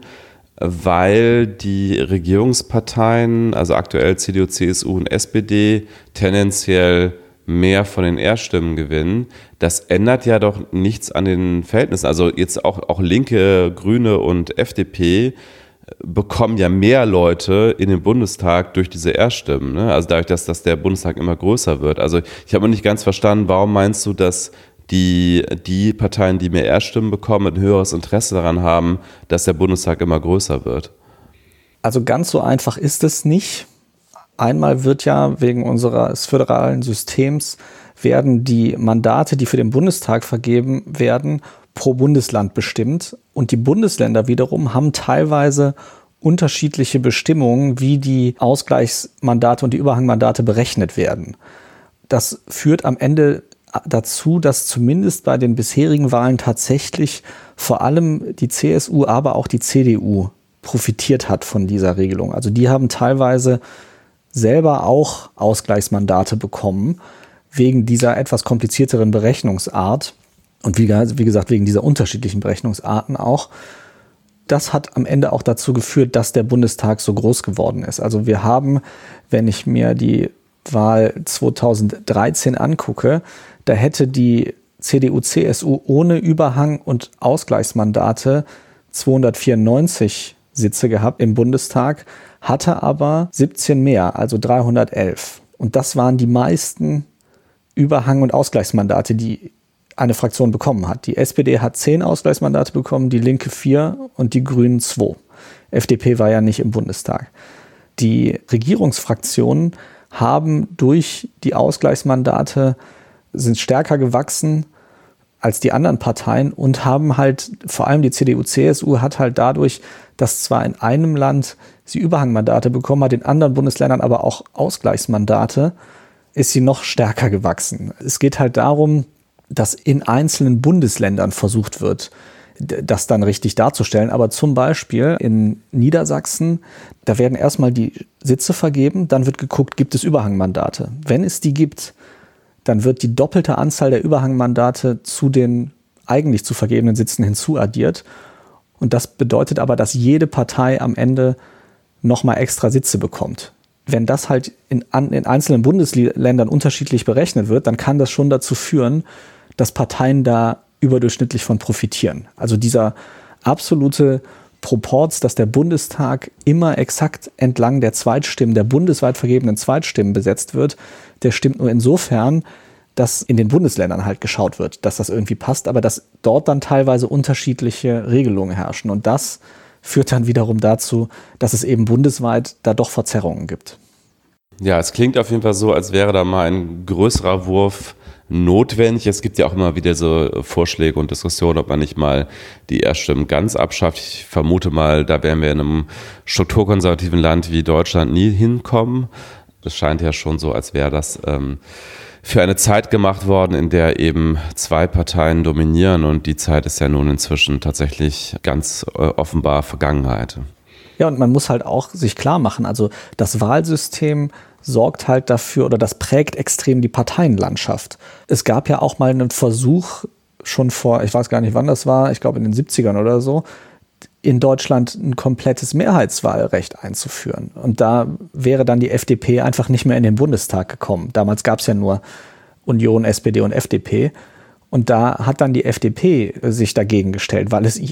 weil die Regierungsparteien, also aktuell CDU, CSU und SPD, tendenziell mehr von den Erststimmen gewinnen. Das ändert ja doch nichts an den Verhältnissen. Also jetzt auch Linke, Grüne und FDP bekommen ja mehr Leute in den Bundestag durch diese Erststimmen. Ne? Also dadurch, dass der Bundestag immer größer wird. Also ich habe noch nicht ganz verstanden, warum meinst du, dass die Parteien, die mehr Erststimmen bekommen, ein höheres Interesse daran haben, dass der Bundestag immer größer wird? Also ganz so einfach ist es nicht. Einmal wird ja wegen unseres föderalen Systems werden die Mandate, die für den Bundestag vergeben werden, pro Bundesland bestimmt. Und die Bundesländer wiederum haben teilweise unterschiedliche Bestimmungen, wie die Ausgleichsmandate und die Überhangmandate berechnet werden. Das führt am Ende dazu, dass zumindest bei den bisherigen Wahlen tatsächlich vor allem die CSU, aber auch die CDU profitiert hat von dieser Regelung. Also die haben teilweise selber auch Ausgleichsmandate bekommen, wegen dieser etwas komplizierteren Berechnungsart und wie gesagt, wegen dieser unterschiedlichen Berechnungsarten auch. Das hat am Ende auch dazu geführt, dass der Bundestag so groß geworden ist. Also wir haben, wenn ich mir die Wahl 2013 angucke, da hätte die CDU-CSU ohne Überhang und Ausgleichsmandate 294 Sitze gehabt im Bundestag, hatte aber 17 mehr, also 311. Und das waren die meisten Überhang- und Ausgleichsmandate, die eine Fraktion bekommen hat. Die SPD hat 10 Ausgleichsmandate bekommen, die Linke 4 und die Grünen 2. FDP war ja nicht im Bundestag. Die Regierungsfraktionen haben durch die Ausgleichsmandate sind stärker gewachsen als die anderen Parteien und haben halt, vor allem die CDU-CSU hat halt dadurch, dass zwar in einem Land sie Überhangmandate bekommen hat, in anderen Bundesländern aber auch Ausgleichsmandate, ist sie noch stärker gewachsen. Es geht halt darum, dass in einzelnen Bundesländern versucht wird, das dann richtig darzustellen. Aber zum Beispiel in Niedersachsen, da werden erstmal die Sitze vergeben, dann wird geguckt, gibt es Überhangmandate. Wenn es die gibt, dann wird die doppelte Anzahl der Überhangmandate zu den eigentlich zu vergebenen Sitzen hinzuaddiert. Und das bedeutet aber, dass jede Partei am Ende nochmal extra Sitze bekommt. Wenn das halt in einzelnen Bundesländern unterschiedlich berechnet wird, dann kann das schon dazu führen, dass Parteien da überdurchschnittlich von profitieren. Also dieser absolute Proporz, dass der Bundestag immer exakt entlang der Zweitstimmen, der bundesweit vergebenen Zweitstimmen besetzt wird, der stimmt nur insofern, dass in den Bundesländern halt geschaut wird, dass das irgendwie passt, aber dass dort dann teilweise unterschiedliche Regelungen herrschen. Und das führt dann wiederum dazu, dass es eben bundesweit da doch Verzerrungen gibt. Ja, es klingt auf jeden Fall so, als wäre da mal ein größerer Wurf notwendig. Es gibt ja auch immer wieder so Vorschläge und Diskussionen, ob man nicht mal die Erststimmen ganz abschafft. Ich vermute mal, da werden wir in einem strukturkonservativen Land wie Deutschland nie hinkommen. Es scheint ja schon so, als wäre das für eine Zeit gemacht worden, in der eben 2 Parteien dominieren, und die Zeit ist ja nun inzwischen tatsächlich ganz offenbar Vergangenheit. Ja, und man muss halt auch sich klar machen, also das Wahlsystem sorgt halt dafür oder das prägt extrem die Parteienlandschaft. Es gab ja auch mal einen Versuch, schon vor, ich weiß gar nicht wann das war, ich glaube in den 70ern oder so, in Deutschland ein komplettes Mehrheitswahlrecht einzuführen. Und da wäre dann die FDP einfach nicht mehr in den Bundestag gekommen. Damals gab es ja nur Union, SPD und FDP. Und da hat dann die FDP sich dagegen gestellt, weil es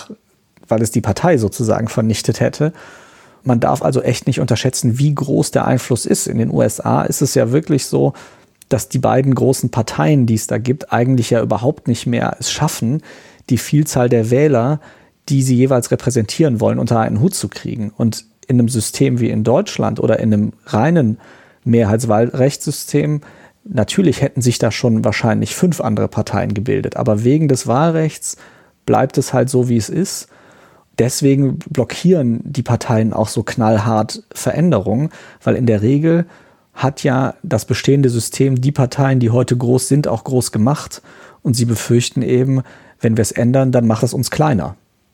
die Partei sozusagen vernichtet hätte. Man darf also echt nicht unterschätzen, wie groß der Einfluss ist. In den USA ist es ja wirklich so, dass die beiden großen Parteien, die es da gibt, eigentlich ja überhaupt nicht mehr es schaffen, die Vielzahl der Wähler, die sie jeweils repräsentieren wollen, unter einen Hut zu kriegen. Und in einem System wie in Deutschland oder in einem reinen Mehrheitswahlrechtssystem Natürlich hätten sich da schon wahrscheinlich 5 andere Parteien gebildet, aber wegen des Wahlrechts bleibt es halt so, wie es ist. Deswegen blockieren die Parteien auch so knallhart Veränderungen, weil in der Regel hat ja das bestehende System die Parteien, die heute groß sind, auch groß gemacht. Und sie befürchten eben, wenn wir es ändern, dann macht es uns kleiner.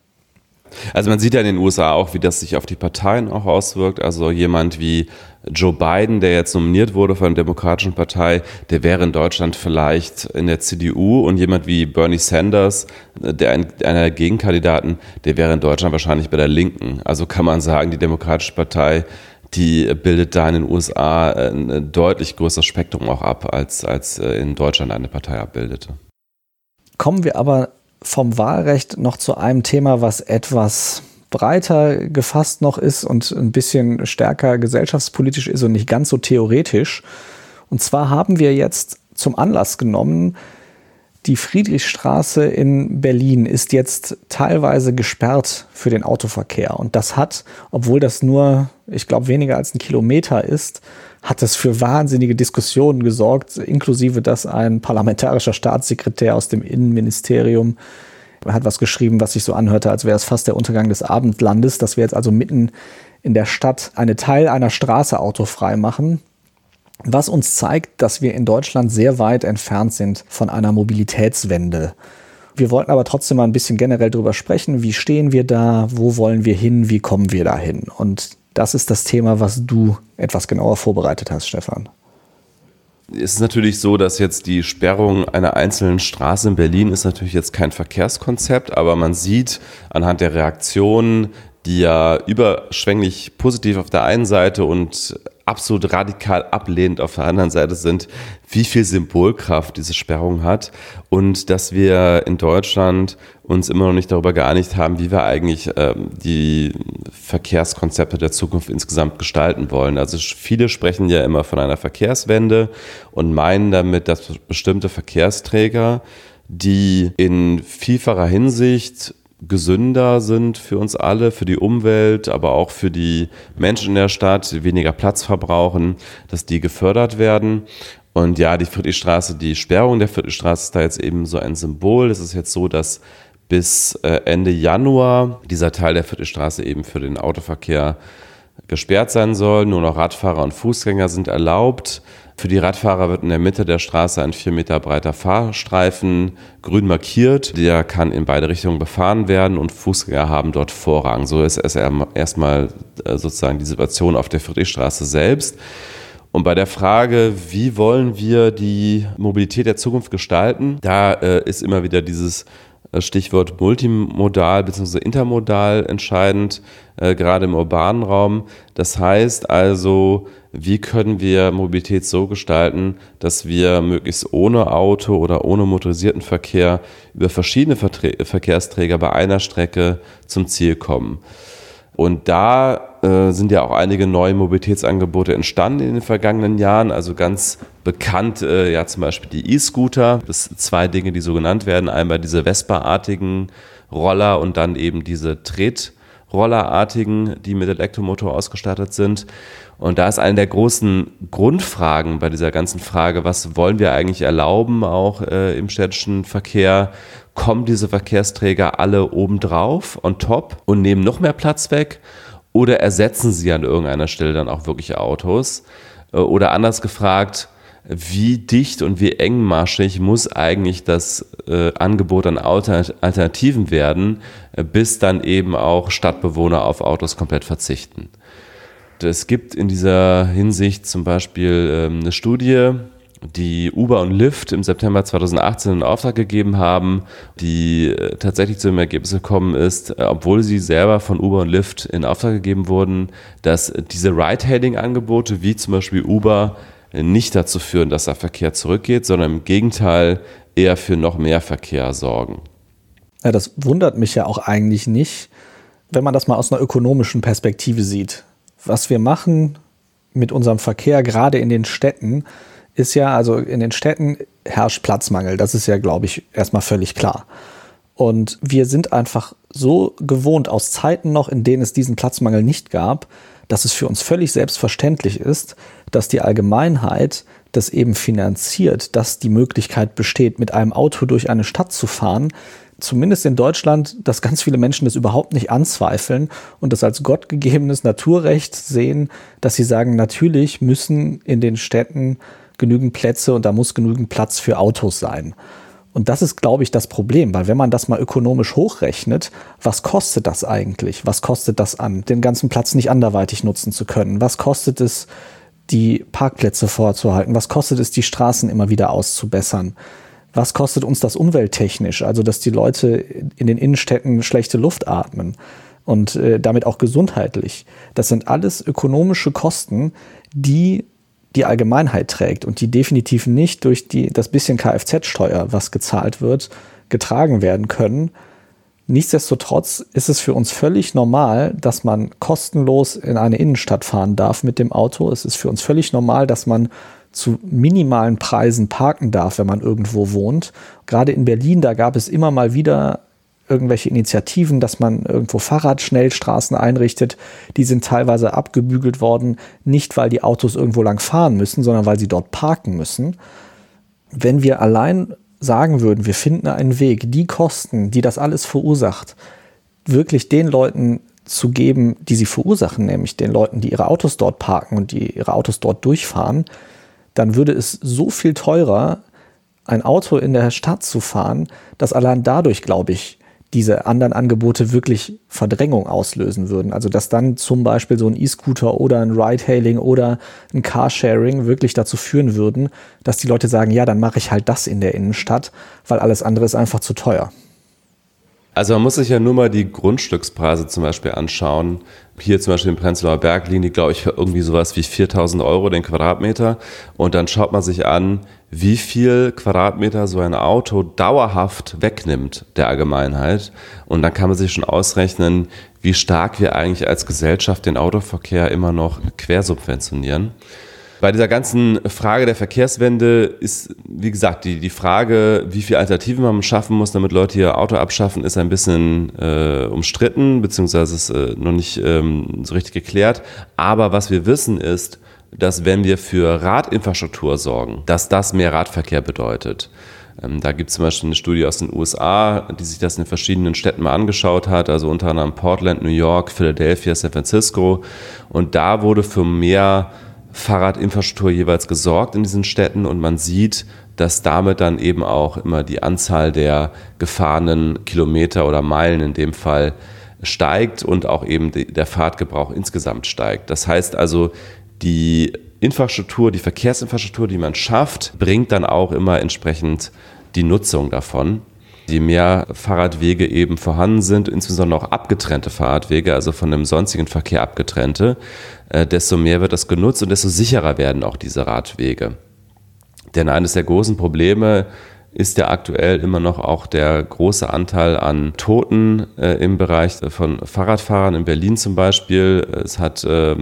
Also man sieht ja in den USA auch, wie das sich auf die Parteien auch auswirkt. Also jemand wie Joe Biden, der jetzt nominiert wurde von der Demokratischen Partei, der wäre in Deutschland vielleicht in der CDU, und jemand wie Bernie Sanders, einer der Gegenkandidaten, der wäre in Deutschland wahrscheinlich bei der Linken. Also kann man sagen, die Demokratische Partei, die bildet da in den USA ein deutlich größeres Spektrum auch ab, als in Deutschland eine Partei abbildete. Kommen wir aber vom Wahlrecht noch zu einem Thema, was etwas breiter gefasst noch ist und ein bisschen stärker gesellschaftspolitisch ist und nicht ganz so theoretisch. Und zwar haben wir jetzt zum Anlass genommen, die Friedrichstraße in Berlin ist jetzt teilweise gesperrt für den Autoverkehr. Und das hat, obwohl das nur, ich glaube, weniger als 1 Kilometer ist, hat das für wahnsinnige Diskussionen gesorgt, inklusive dass ein parlamentarischer Staatssekretär aus dem Innenministerium hat was geschrieben, was sich so anhörte, als wäre es fast der Untergang des Abendlandes, dass wir jetzt also mitten in der Stadt einen Teil einer Straße autofrei machen, was uns zeigt, dass wir in Deutschland sehr weit entfernt sind von einer Mobilitätswende. Wir wollten aber trotzdem mal ein bisschen generell drüber sprechen, wie stehen wir da, wo wollen wir hin, wie kommen wir dahin? Und das ist das Thema, was du etwas genauer vorbereitet hast, Stefan. Es ist natürlich so, dass jetzt die Sperrung einer einzelnen Straße in Berlin ist natürlich jetzt kein Verkehrskonzept, aber man sieht anhand der Reaktionen, die ja überschwänglich positiv auf der einen Seite und absolut radikal ablehnend auf der anderen Seite sind, wie viel Symbolkraft diese Sperrung hat, und dass wir in Deutschland uns immer noch nicht darüber geeinigt haben, wie wir eigentlich die Verkehrskonzepte der Zukunft insgesamt gestalten wollen. Also viele sprechen ja immer von einer Verkehrswende und meinen damit, dass bestimmte Verkehrsträger, die in vielfacher Hinsicht gesünder sind für uns alle, für die Umwelt, aber auch für die Menschen in der Stadt, weniger Platz verbrauchen, dass die gefördert werden. Und ja, die Friedrichstraße, die Sperrung der Friedrichstraße ist da jetzt eben so ein Symbol. Es ist jetzt so, dass bis Ende Januar dieser Teil der Friedrichstraße eben für den Autoverkehr gesperrt sein soll. Nur noch Radfahrer und Fußgänger sind erlaubt. Für die Radfahrer wird in der Mitte der Straße ein 4 Meter breiter Fahrstreifen grün markiert. Der kann in beide Richtungen befahren werden und Fußgänger haben dort Vorrang. So ist es erstmal sozusagen die Situation auf der Friedrichstraße selbst. Und bei der Frage, wie wollen wir die Mobilität der Zukunft gestalten, da ist immer wieder dieses Stichwort multimodal bzw. intermodal entscheidend, gerade im urbanen Raum. Das heißt also, wie können wir Mobilität so gestalten, dass wir möglichst ohne Auto oder ohne motorisierten Verkehr über verschiedene Verkehrsträger bei einer Strecke zum Ziel kommen. Und da sind ja auch einige neue Mobilitätsangebote entstanden in den vergangenen Jahren. Also ganz bekannt ja zum Beispiel die E-Scooter. Das sind 2 Dinge, die so genannt werden. Einmal diese Vespa-artigen Roller und dann eben diese Tretrollerartigen, die mit Elektromotor ausgestattet sind. Und da ist eine der großen Grundfragen bei dieser ganzen Frage, was wollen wir eigentlich erlauben, auch im städtischen Verkehr? Kommen diese Verkehrsträger alle obendrauf, on top, und nehmen noch mehr Platz weg? Oder ersetzen sie an irgendeiner Stelle dann auch wirklich Autos? Oder anders gefragt, wie dicht und wie engmaschig muss eigentlich das Angebot an Alternativen werden, bis dann eben auch Stadtbewohner auf Autos komplett verzichten? Es gibt in dieser Hinsicht zum Beispiel eine Studie, die Uber und Lyft im September 2018 in Auftrag gegeben haben, die tatsächlich zu dem Ergebnis gekommen ist, obwohl sie selber von Uber und Lyft in Auftrag gegeben wurden, dass diese Ride-Hailing-Angebote wie zum Beispiel Uber nicht dazu führen, dass der Verkehr zurückgeht, sondern im Gegenteil eher für noch mehr Verkehr sorgen. Ja, das wundert mich ja auch eigentlich nicht, wenn man das mal aus einer ökonomischen Perspektive sieht. Was wir machen mit unserem Verkehr, gerade in den Städten, ist ja, also in den Städten herrscht Platzmangel. Das ist ja, glaube ich, erstmal völlig klar. Und wir sind einfach so gewohnt aus Zeiten noch, in denen es diesen Platzmangel nicht gab, dass es für uns völlig selbstverständlich ist, dass die Allgemeinheit das eben finanziert, dass die Möglichkeit besteht, mit einem Auto durch eine Stadt zu fahren, zumindest in Deutschland, dass ganz viele Menschen das überhaupt nicht anzweifeln und das als gottgegebenes Naturrecht sehen, dass sie sagen, natürlich müssen in den Städten genügend Plätze und da muss genügend Platz für Autos sein. Und das ist, glaube ich, das Problem, weil wenn man das mal ökonomisch hochrechnet, was kostet das eigentlich? Was kostet das an, den ganzen Platz nicht anderweitig nutzen zu können? Was kostet es, die Parkplätze vorzuhalten? Was kostet es, die Straßen immer wieder auszubessern? Was kostet uns das umwelttechnisch? Also, dass die Leute in den Innenstädten schlechte Luft atmen und damit auch gesundheitlich. Das sind alles ökonomische Kosten, die die Allgemeinheit trägt und die definitiv nicht durch das bisschen Kfz-Steuer, was gezahlt wird, getragen werden können. Nichtsdestotrotz ist es für uns völlig normal, dass man kostenlos in eine Innenstadt fahren darf mit dem Auto. Es ist für uns völlig normal, dass man zu minimalen Preisen parken darf, wenn man irgendwo wohnt. Gerade in Berlin, da gab es immer mal wieder irgendwelche Initiativen, dass man irgendwo Fahrradschnellstraßen einrichtet. Die sind teilweise abgebügelt worden, nicht weil die Autos irgendwo lang fahren müssen, sondern weil sie dort parken müssen. Wenn wir allein sagen würden, wir finden einen Weg, die Kosten, die das alles verursacht, wirklich den Leuten zu geben, die sie verursachen, nämlich den Leuten, die ihre Autos dort parken und die ihre Autos dort durchfahren, dann würde es so viel teurer, ein Auto in der Stadt zu fahren, dass allein dadurch, glaube ich, diese anderen Angebote wirklich Verdrängung auslösen würden. Also dass dann zum Beispiel so ein E-Scooter oder ein Ride-Hailing oder ein Carsharing wirklich dazu führen würden, dass die Leute sagen, ja, dann mache ich halt das in der Innenstadt, weil alles andere ist einfach zu teuer. Also man muss sich ja nur mal die Grundstückspreise zum Beispiel anschauen. Hier zum Beispiel im Prenzlauer Berg liegen die, glaube ich, für irgendwie sowas wie 4.000 € den Quadratmeter. Und dann schaut man sich an, wie viel Quadratmeter so ein Auto dauerhaft wegnimmt der Allgemeinheit. Und dann kann man sich schon ausrechnen, wie stark wir eigentlich als Gesellschaft den Autoverkehr immer noch quersubventionieren. Bei dieser ganzen Frage der Verkehrswende ist, wie gesagt, die Frage, wie viele Alternativen man schaffen muss, damit Leute ihr Auto abschaffen, ist ein bisschen umstritten, beziehungsweise ist noch nicht so richtig geklärt. Aber was wir wissen ist, dass wenn wir für Radinfrastruktur sorgen, dass das mehr Radverkehr bedeutet. Da gibt es zum Beispiel eine Studie aus den USA, die sich das in verschiedenen Städten mal angeschaut hat, also unter anderem Portland, New York, Philadelphia, San Francisco. Und da wurde für mehr Fahrradinfrastruktur jeweils gesorgt in diesen Städten und man sieht, dass damit dann eben auch immer die Anzahl der gefahrenen Kilometer oder Meilen in dem Fall steigt und auch eben der Fahrtgebrauch insgesamt steigt. Das heißt also, die Infrastruktur, die Verkehrsinfrastruktur, die man schafft, bringt dann auch immer entsprechend die Nutzung davon. Je mehr Fahrradwege eben vorhanden sind, insbesondere auch abgetrennte Fahrradwege, also von dem sonstigen Verkehr abgetrennte, desto mehr wird das genutzt und desto sicherer werden auch diese Radwege. Denn eines der großen Probleme ist ja aktuell immer noch auch der große Anteil an Toten im Bereich von Fahrradfahrern in Berlin zum Beispiel. Es hat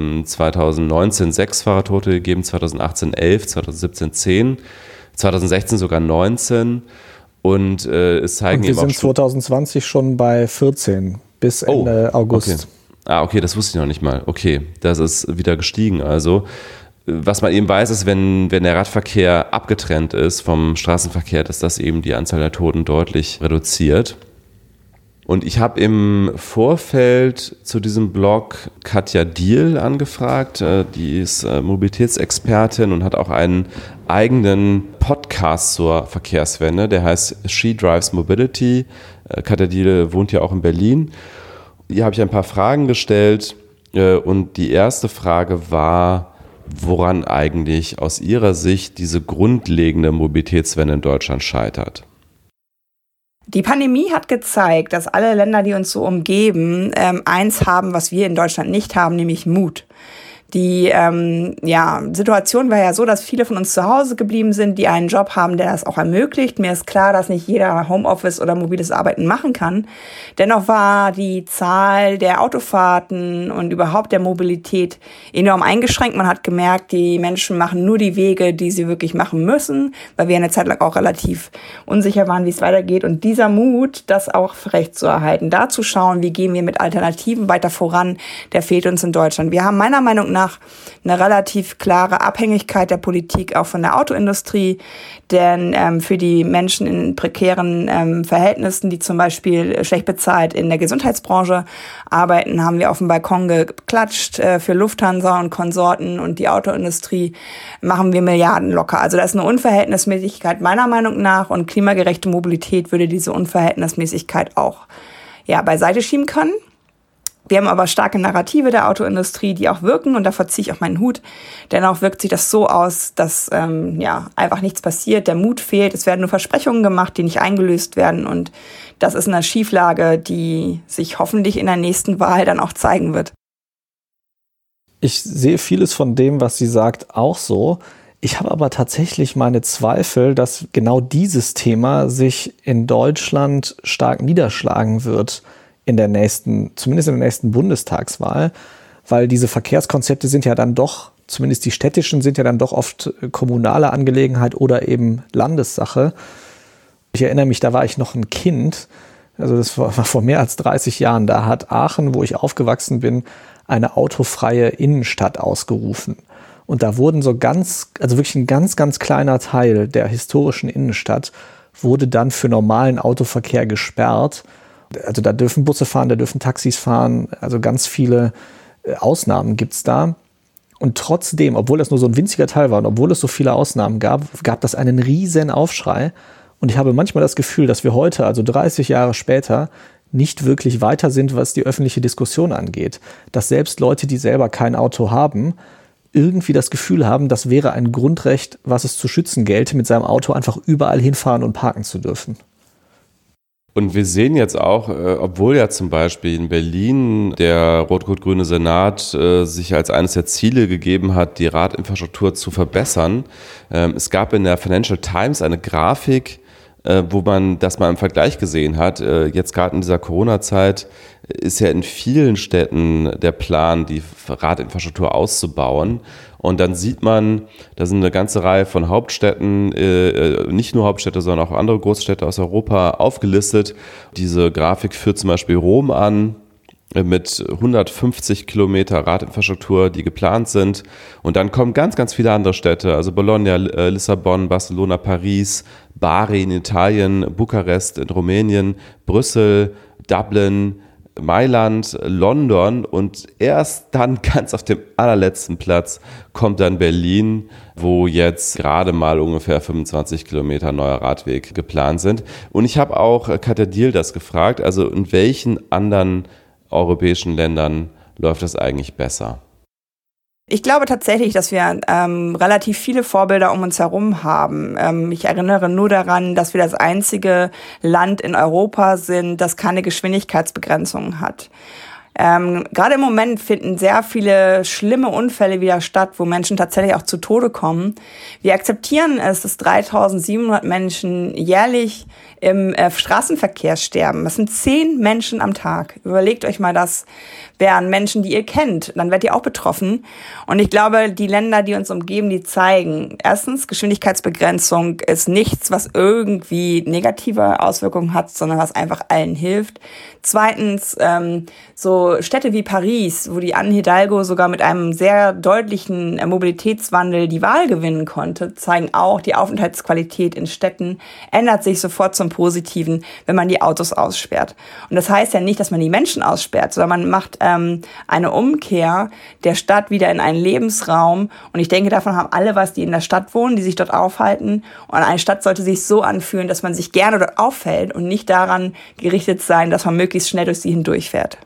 2019 6 Fahrradtote gegeben, 2018 11, 2017 10, 2016 sogar 19. Und es zeigen und wir sind 2020 schon bei 14 bis Ende August. Okay. Okay, das wusste ich noch nicht mal. Okay, das ist wieder gestiegen. Also, was man eben weiß, ist, wenn der Radverkehr abgetrennt ist vom Straßenverkehr, dass das eben die Anzahl der Toten deutlich reduziert. Und ich habe im Vorfeld zu diesem Blog Katja Diehl angefragt. Die ist Mobilitätsexpertin und hat auch einen eigenen Podcast zur Verkehrswende. Der heißt She Drives Mobility. Katja Diehl wohnt ja auch in Berlin. Hier habe ich ein paar Fragen gestellt. Und die erste Frage war, woran eigentlich aus Ihrer Sicht diese grundlegende Mobilitätswende in Deutschland scheitert. Die Pandemie hat gezeigt, dass alle Länder, die uns so umgeben, eins haben, was wir in Deutschland nicht haben, nämlich Mut. Die Situation war ja so, dass viele von uns zu Hause geblieben sind, die einen Job haben, der das auch ermöglicht. Mir ist klar, dass nicht jeder Homeoffice oder mobiles Arbeiten machen kann. Dennoch war die Zahl der Autofahrten und überhaupt der Mobilität enorm eingeschränkt. Man hat gemerkt, die Menschen machen nur die Wege, die sie wirklich machen müssen, weil wir eine Zeit lang auch relativ unsicher waren, wie es weitergeht. Und dieser Mut, das auch rechtzuerhalten, da zu schauen, wie gehen wir mit Alternativen weiter voran, der fehlt uns in Deutschland. Wir haben meiner Meinung nach nach eine relativ klare Abhängigkeit der Politik auch von der Autoindustrie. Denn für die Menschen in prekären Verhältnissen, die zum Beispiel schlecht bezahlt in der Gesundheitsbranche arbeiten, haben wir auf dem Balkon geklatscht. Für Lufthansa und Konsorten und die Autoindustrie machen wir Milliarden locker. Also das ist eine Unverhältnismäßigkeit meiner Meinung nach, und klimagerechte Mobilität würde diese Unverhältnismäßigkeit auch beiseite schieben können. Wir haben aber starke Narrative der Autoindustrie, die auch wirken, und davor ziehe ich auch meinen Hut. Dennoch wirkt sich das so aus, dass einfach nichts passiert, der Mut fehlt, es werden nur Versprechungen gemacht, die nicht eingelöst werden, und das ist eine Schieflage, die sich hoffentlich in der nächsten Wahl dann auch zeigen wird. Ich sehe vieles von dem, was sie sagt, auch so. Ich habe aber tatsächlich meine Zweifel, dass genau dieses Thema sich in Deutschland stark niederschlagen wird zumindest in der nächsten Bundestagswahl, weil diese Verkehrskonzepte sind ja dann doch, zumindest die städtischen, sind ja dann doch oft kommunale Angelegenheit oder eben Landessache. Ich erinnere mich, da war ich noch ein Kind, also das war vor mehr als 30 Jahren, da hat Aachen, wo ich aufgewachsen bin, eine autofreie Innenstadt ausgerufen. Und da wurden wirklich ein ganz, ganz kleiner Teil der historischen Innenstadt wurde dann für normalen Autoverkehr gesperrt. Also da dürfen Busse fahren, da dürfen Taxis fahren, also ganz viele Ausnahmen gibt's da. Und trotzdem, obwohl das nur so ein winziger Teil war und obwohl es so viele Ausnahmen gab das einen riesen Aufschrei. Und ich habe manchmal das Gefühl, dass wir heute, also 30 Jahre später, nicht wirklich weiter sind, was die öffentliche Diskussion angeht. Dass selbst Leute, die selber kein Auto haben, irgendwie das Gefühl haben, das wäre ein Grundrecht, was es zu schützen gelte, mit seinem Auto einfach überall hinfahren und parken zu dürfen. Und wir sehen jetzt auch, obwohl ja zum Beispiel in Berlin der rot-rot-grüne Senat sich als eines der Ziele gegeben hat, die Radinfrastruktur zu verbessern. Es gab in der Financial Times eine Grafik, wo man das mal im Vergleich gesehen hat. Jetzt gerade in dieser Corona-Zeit ist ja in vielen Städten der Plan, die Radinfrastruktur auszubauen. Und dann sieht man, da sind eine ganze Reihe von Hauptstädten, nicht nur Hauptstädte, sondern auch andere Großstädte aus Europa aufgelistet. Diese Grafik führt zum Beispiel Rom an, mit 150 Kilometer Radinfrastruktur, die geplant sind. Und dann kommen ganz, ganz viele andere Städte, also Bologna, Lissabon, Barcelona, Paris, Bari in Italien, Bukarest in Rumänien, Brüssel, Dublin, Mailand, London, und erst dann ganz auf dem allerletzten Platz kommt dann Berlin, wo jetzt gerade mal ungefähr 25 Kilometer neuer Radweg geplant sind. Und ich habe auch Katja Diehl gefragt, also in welchen anderen europäischen Ländern läuft das eigentlich besser? Ich glaube tatsächlich, dass wir relativ viele Vorbilder um uns herum haben. Ich erinnere nur daran, dass wir das einzige Land in Europa sind, das keine Geschwindigkeitsbegrenzungen hat. Gerade im Moment finden sehr viele schlimme Unfälle wieder statt, wo Menschen tatsächlich auch zu Tode kommen. Wir akzeptieren es, dass 3.700 Menschen jährlich im Straßenverkehr sterben. Das sind 10 Menschen am Tag. Überlegt euch mal, das wären Menschen, die ihr kennt. Dann werdet ihr auch betroffen. Und ich glaube, die Länder, die uns umgeben, die zeigen, erstens, Geschwindigkeitsbegrenzung ist nichts, was irgendwie negative Auswirkungen hat, sondern was einfach allen hilft. Zweitens, so Städte wie Paris, wo die Anne Hidalgo sogar mit einem sehr deutlichen Mobilitätswandel die Wahl gewinnen konnte, zeigen auch, die Aufenthaltsqualität in Städten ändert sich sofort zum Positiven, wenn man die Autos aussperrt. Und das heißt ja nicht, dass man die Menschen aussperrt, sondern man macht eine Umkehr der Stadt wieder in einen Lebensraum. Und ich denke, davon haben alle was, die in der Stadt wohnen, die sich dort aufhalten. Und eine Stadt sollte sich so anfühlen, dass man sich gerne dort aufhält und nicht daran gerichtet sein, dass man möglichst schnell durch sie hindurchfährt.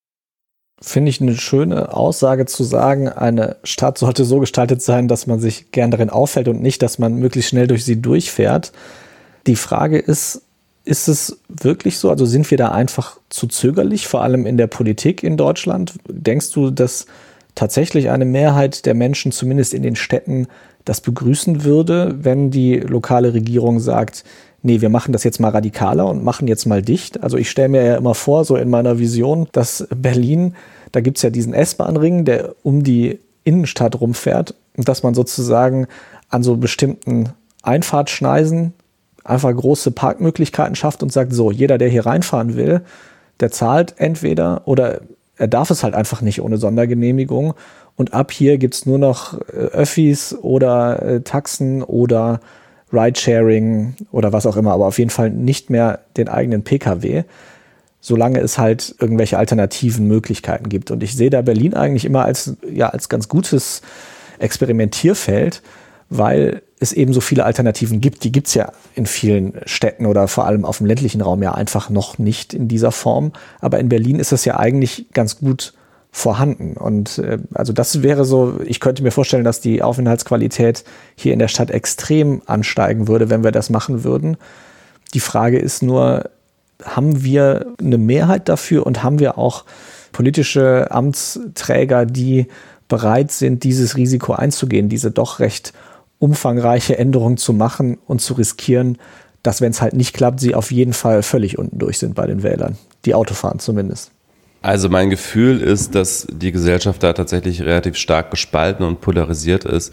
Finde ich eine schöne Aussage zu sagen, eine Stadt sollte so gestaltet sein, dass man sich gern darin aufhält und nicht, dass man möglichst schnell durch sie durchfährt. Die Frage ist es wirklich so? Also sind wir da einfach zu zögerlich, vor allem in der Politik in Deutschland? Denkst du, dass tatsächlich eine Mehrheit der Menschen, zumindest in den Städten, das begrüßen würde, wenn die lokale Regierung sagt, nee, wir machen das jetzt mal radikaler und machen jetzt mal dicht? Also ich stelle mir ja immer vor, so in meiner Vision, dass Berlin, da gibt es ja diesen S-Bahn-Ring, der um die Innenstadt rumfährt, und dass man sozusagen an so bestimmten Einfahrtschneisen einfach große Parkmöglichkeiten schafft und sagt, so, jeder, der hier reinfahren will, der zahlt entweder oder Er darf es halt einfach nicht ohne Sondergenehmigung. Und ab hier gibt's nur noch Öffis oder Taxen oder Ridesharing oder was auch immer, aber auf jeden Fall nicht mehr den eigenen Pkw, solange es halt irgendwelche alternativen Möglichkeiten gibt. Und ich sehe da Berlin eigentlich immer als ganz gutes Experimentierfeld, weil es eben so viele Alternativen gibt. Die gibt's ja in vielen Städten oder vor allem auf dem ländlichen Raum ja einfach noch nicht in dieser Form. Aber in Berlin ist es ja eigentlich ganz gut vorhanden. Und also das wäre so, ich könnte mir vorstellen, dass die Aufenthaltsqualität hier in der Stadt extrem ansteigen würde, wenn wir das machen würden. Die Frage ist nur, haben wir eine Mehrheit dafür und haben wir auch politische Amtsträger, die bereit sind, dieses Risiko einzugehen, diese doch recht umfangreiche Änderung zu machen und zu riskieren, dass, wenn es halt nicht klappt, sie auf jeden Fall völlig unten durch sind bei den Wählern. Die Autofahren zumindest. Also mein Gefühl ist, dass die Gesellschaft da tatsächlich relativ stark gespalten und polarisiert ist.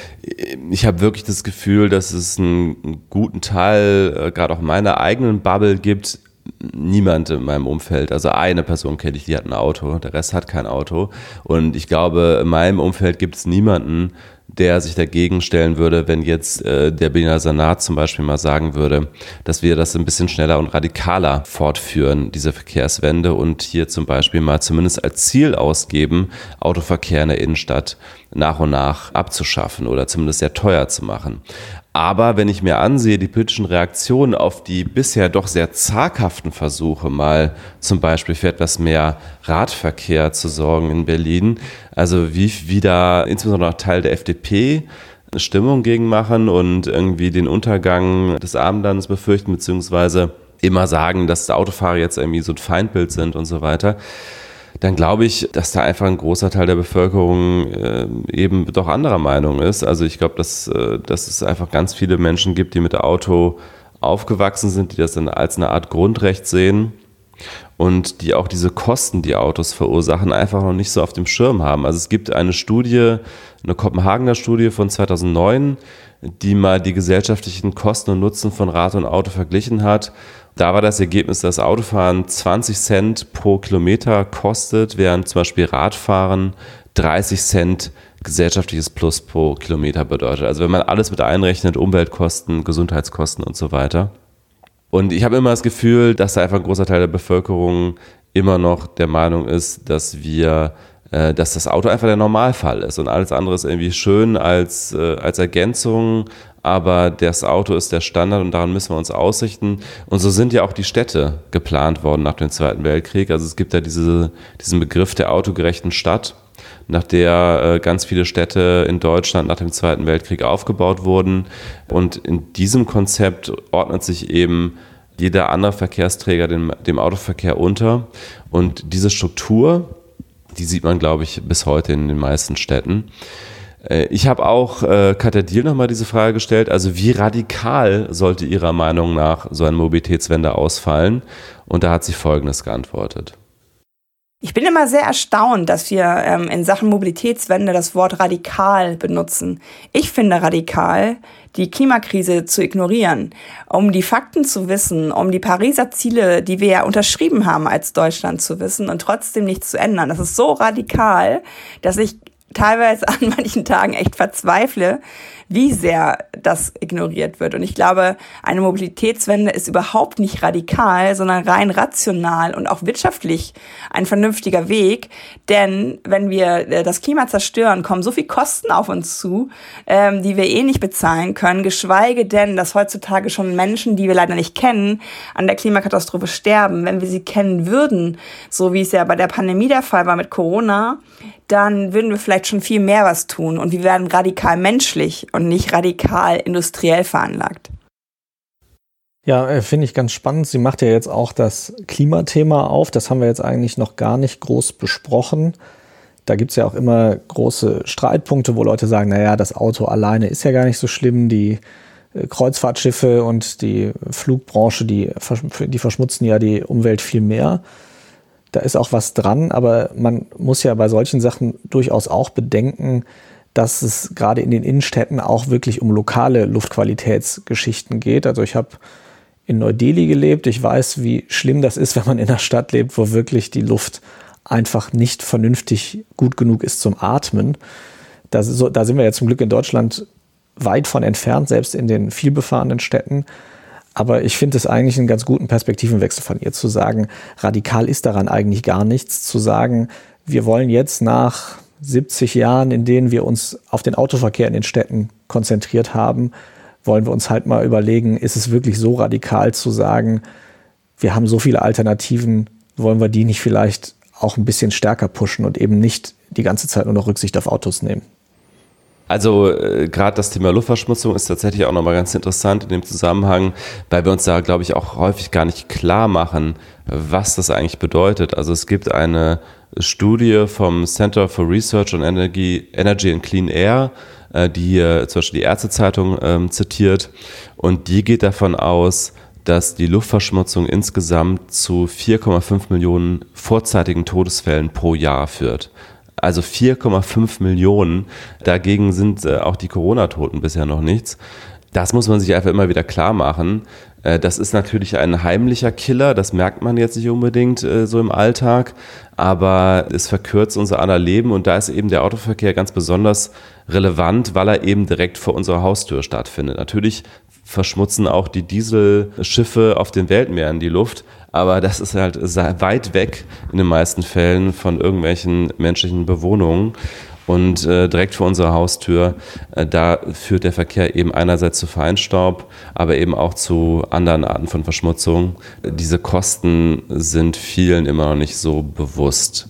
Ich habe wirklich das Gefühl, dass es einen guten Teil, gerade auch meiner eigenen Bubble gibt, niemand in meinem Umfeld, also eine Person kenne ich, die hat ein Auto, der Rest hat kein Auto. Und ich glaube, in meinem Umfeld gibt es niemanden, der sich dagegen stellen würde, wenn jetzt der Berliner Senat zum Beispiel mal sagen würde, dass wir das ein bisschen schneller und radikaler fortführen, diese Verkehrswende, und hier zum Beispiel mal zumindest als Ziel ausgeben, Autoverkehr in der Innenstadt nach und nach abzuschaffen oder zumindest sehr teuer zu machen. Aber wenn ich mir ansehe, die politischen Reaktionen auf die bisher doch sehr zaghaften Versuche, mal zum Beispiel für etwas mehr Radverkehr zu sorgen in Berlin, also wie da insbesondere auch Teil der FDP eine Stimmung gegen machen und irgendwie den Untergang des Abendlandes befürchten, beziehungsweise immer sagen, dass Autofahrer jetzt irgendwie so ein Feindbild sind und so weiter, dann glaube ich, dass da einfach ein großer Teil der Bevölkerung eben doch anderer Meinung ist. Also ich glaube, dass es einfach ganz viele Menschen gibt, die mit dem Auto aufgewachsen sind, die das dann als eine Art Grundrecht sehen und die auch diese Kosten, die Autos verursachen, einfach noch nicht so auf dem Schirm haben. Also es gibt eine Studie, eine Kopenhagener Studie von 2009, die mal die gesellschaftlichen Kosten und Nutzen von Rad und Auto verglichen hat. Da war das Ergebnis, dass Autofahren 20 Cent pro Kilometer kostet, während zum Beispiel Radfahren 30 Cent gesellschaftliches Plus pro Kilometer bedeutet. Also wenn man alles mit einrechnet, Umweltkosten, Gesundheitskosten und so weiter. Und ich habe immer das Gefühl, dass da einfach ein großer Teil der Bevölkerung immer noch der Meinung ist, dass das Auto einfach der Normalfall ist und alles andere ist irgendwie schön als Ergänzung, aber das Auto ist der Standard und daran müssen wir uns ausrichten. Und so sind ja auch die Städte geplant worden nach dem Zweiten Weltkrieg. Also es gibt ja diesen Begriff der autogerechten Stadt, nach der ganz viele Städte in Deutschland nach dem Zweiten Weltkrieg aufgebaut wurden. Und in diesem Konzept ordnet sich eben jeder andere Verkehrsträger dem Autoverkehr unter. Und diese Struktur, die sieht man, glaube ich, bis heute in den meisten Städten. Ich habe auch Katja Diehl nochmal diese Frage gestellt, also wie radikal sollte Ihrer Meinung nach so eine Mobilitätswende ausfallen? Und da hat sie Folgendes geantwortet. Ich bin immer sehr erstaunt, dass wir in Sachen Mobilitätswende das Wort radikal benutzen. Ich finde radikal, die Klimakrise zu ignorieren, um die Fakten zu wissen, um die Pariser Ziele, die wir ja unterschrieben haben als Deutschland, zu wissen und trotzdem nichts zu ändern. Das ist so radikal, dass ich teilweise an manchen Tagen echt verzweifle, wie sehr das ignoriert wird. Und ich glaube, eine Mobilitätswende ist überhaupt nicht radikal, sondern rein rational und auch wirtschaftlich ein vernünftiger Weg. Denn wenn wir das Klima zerstören, kommen so viel Kosten auf uns zu, die wir nicht bezahlen können, geschweige denn, dass heutzutage schon Menschen, die wir leider nicht kennen, an der Klimakatastrophe sterben. Wenn wir sie kennen würden, so wie es ja bei der Pandemie der Fall war mit Corona, dann würden wir vielleicht schon viel mehr was tun und wir werden radikal menschlich und nicht radikal industriell veranlagt. Ja, finde ich ganz spannend. Sie macht ja jetzt auch das Klimathema auf. Das haben wir jetzt eigentlich noch gar nicht groß besprochen. Da gibt es ja auch immer große Streitpunkte, wo Leute sagen, naja, das Auto alleine ist ja gar nicht so schlimm. Die Kreuzfahrtschiffe und die Flugbranche, die verschmutzen ja die Umwelt viel mehr. Da ist auch was dran, aber man muss ja bei solchen Sachen durchaus auch bedenken, dass es gerade in den Innenstädten auch wirklich um lokale Luftqualitätsgeschichten geht. Also ich habe in Neu-Delhi gelebt. Ich weiß, wie schlimm das ist, wenn man in einer Stadt lebt, wo wirklich die Luft einfach nicht vernünftig gut genug ist zum Atmen. Da sind wir ja zum Glück in Deutschland weit von entfernt, selbst in den vielbefahrenen Städten. Aber ich finde es eigentlich einen ganz guten Perspektivenwechsel von ihr zu sagen, radikal ist daran eigentlich gar nichts, zu sagen, wir wollen jetzt nach 70 Jahren, in denen wir uns auf den Autoverkehr in den Städten konzentriert haben, wollen wir uns halt mal überlegen, ist es wirklich so radikal zu sagen, wir haben so viele Alternativen, wollen wir die nicht vielleicht auch ein bisschen stärker pushen und eben nicht die ganze Zeit nur noch Rücksicht auf Autos nehmen? Also gerade das Thema Luftverschmutzung ist tatsächlich auch nochmal ganz interessant in dem Zusammenhang, weil wir uns da, glaube ich, auch häufig gar nicht klar machen, was das eigentlich bedeutet. Also es gibt eine Studie vom Center for Research on Energy and Clean Air, die hier zum Beispiel die Ärztezeitung zitiert, und die geht davon aus, dass die Luftverschmutzung insgesamt zu 4,5 Millionen vorzeitigen Todesfällen pro Jahr führt. Also 4,5 Millionen. Dagegen sind auch die Corona-Toten bisher noch nichts. Das muss man sich einfach immer wieder klar machen. Das ist natürlich ein heimlicher Killer, das merkt man jetzt nicht unbedingt so im Alltag, aber es verkürzt unser aller Leben, und da ist eben der Autoverkehr ganz besonders relevant, weil er eben direkt vor unserer Haustür stattfindet. Natürlich verschmutzen auch die Dieselschiffe auf den Weltmeeren die Luft, aber das ist halt weit weg in den meisten Fällen von irgendwelchen menschlichen Bewohnungen. Und direkt vor unserer Haustür, da führt der Verkehr eben einerseits zu Feinstaub, aber eben auch zu anderen Arten von Verschmutzung. Diese Kosten sind vielen immer noch nicht so bewusst.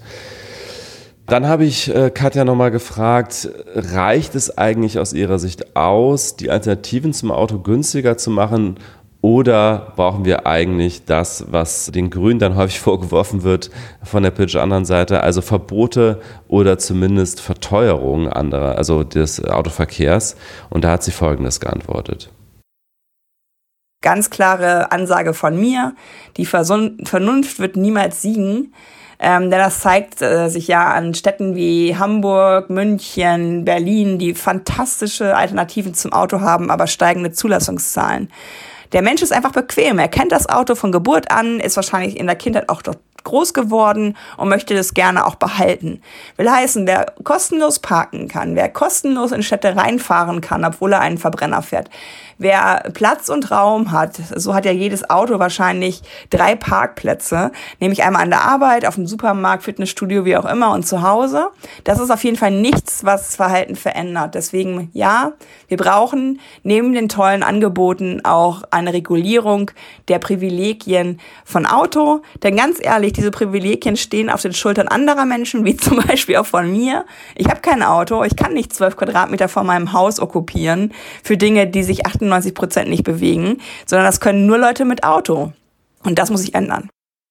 Dann habe ich Katja nochmal gefragt, reicht es eigentlich aus ihrer Sicht aus, die Alternativen zum Auto günstiger zu machen? Oder brauchen wir eigentlich das, was den Grünen dann häufig vorgeworfen wird von der politisch anderen Seite, also Verbote oder zumindest Verteuerung anderer, also des Autoverkehrs? Und da hat sie Folgendes geantwortet. Ganz klare Ansage von mir, die Vernunft wird niemals siegen. Denn das zeigt sich ja an Städten wie Hamburg, München, Berlin, die fantastische Alternativen zum Auto haben, aber steigende Zulassungszahlen. Der Mensch ist einfach bequem. Er kennt das Auto von Geburt an, ist wahrscheinlich in der Kindheit auch dort groß geworden und möchte das gerne auch behalten. Will heißen, wer kostenlos parken kann, wer kostenlos in Städte reinfahren kann, obwohl er einen Verbrenner fährt, wer Platz und Raum hat, so hat ja jedes Auto wahrscheinlich 3 Parkplätze, nämlich einmal an der Arbeit, auf dem Supermarkt, Fitnessstudio, wie auch immer und zu Hause. Das ist auf jeden Fall nichts, was das Verhalten verändert. Deswegen ja, wir brauchen neben den tollen Angeboten auch eine Regulierung der Privilegien von Auto, denn ganz ehrlich, diese Privilegien stehen auf den Schultern anderer Menschen, wie zum Beispiel auch von mir. Ich habe kein Auto, ich kann nicht 12 Quadratmeter vor meinem Haus okkupieren für Dinge, die sich 98% nicht bewegen, sondern das können nur Leute mit Auto. Und das muss sich ändern.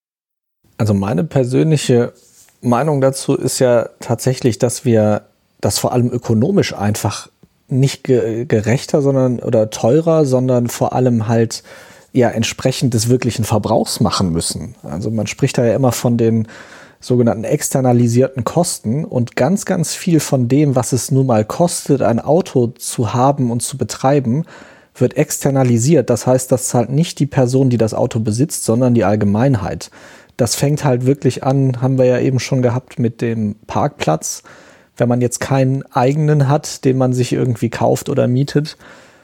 Also meine persönliche Meinung dazu ist ja tatsächlich, dass wir das vor allem ökonomisch einfach nicht gerechter oder teurer, sondern vor allem halt ja entsprechend des wirklichen Verbrauchs machen müssen. Also man spricht da ja immer von den sogenannten externalisierten Kosten, und ganz, ganz viel von dem, was es nun mal kostet, ein Auto zu haben und zu betreiben, wird externalisiert. Das heißt, das zahlt nicht die Person, die das Auto besitzt, sondern die Allgemeinheit. Das fängt halt wirklich an, haben wir ja eben schon gehabt, mit dem Parkplatz. Wenn man jetzt keinen eigenen hat, den man sich irgendwie kauft oder mietet.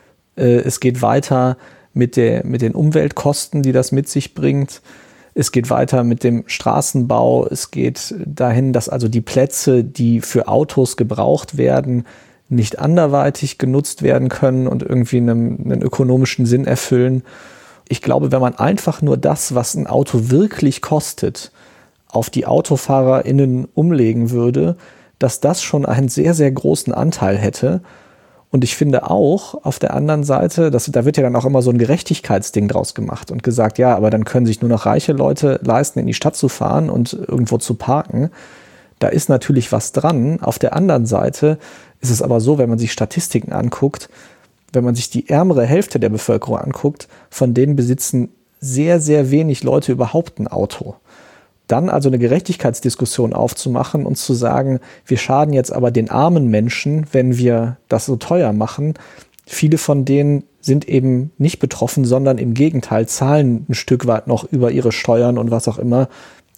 Es geht weiter mit den Umweltkosten, die das mit sich bringt. Es geht weiter mit dem Straßenbau. Es geht dahin, dass also die Plätze, die für Autos gebraucht werden, nicht anderweitig genutzt werden können und irgendwie einen ökonomischen Sinn erfüllen. Ich glaube, wenn man einfach nur das, was ein Auto wirklich kostet, auf die AutofahrerInnen umlegen würde, dass das schon einen sehr, sehr großen Anteil hätte. Und ich finde auch, auf der anderen Seite, da wird ja dann auch immer so ein Gerechtigkeitsding draus gemacht und gesagt, ja, aber dann können sich nur noch reiche Leute leisten, in die Stadt zu fahren und irgendwo zu parken. Da ist natürlich was dran. Auf der anderen Seite ist es aber so, wenn man sich Statistiken anguckt, wenn man sich die ärmere Hälfte der Bevölkerung anguckt, von denen besitzen sehr, sehr wenig Leute überhaupt ein Auto. Dann also eine Gerechtigkeitsdiskussion aufzumachen und zu sagen, wir schaden jetzt aber den armen Menschen, wenn wir das so teuer machen. Viele von denen sind eben nicht betroffen, sondern im Gegenteil zahlen ein Stück weit noch über ihre Steuern und was auch immer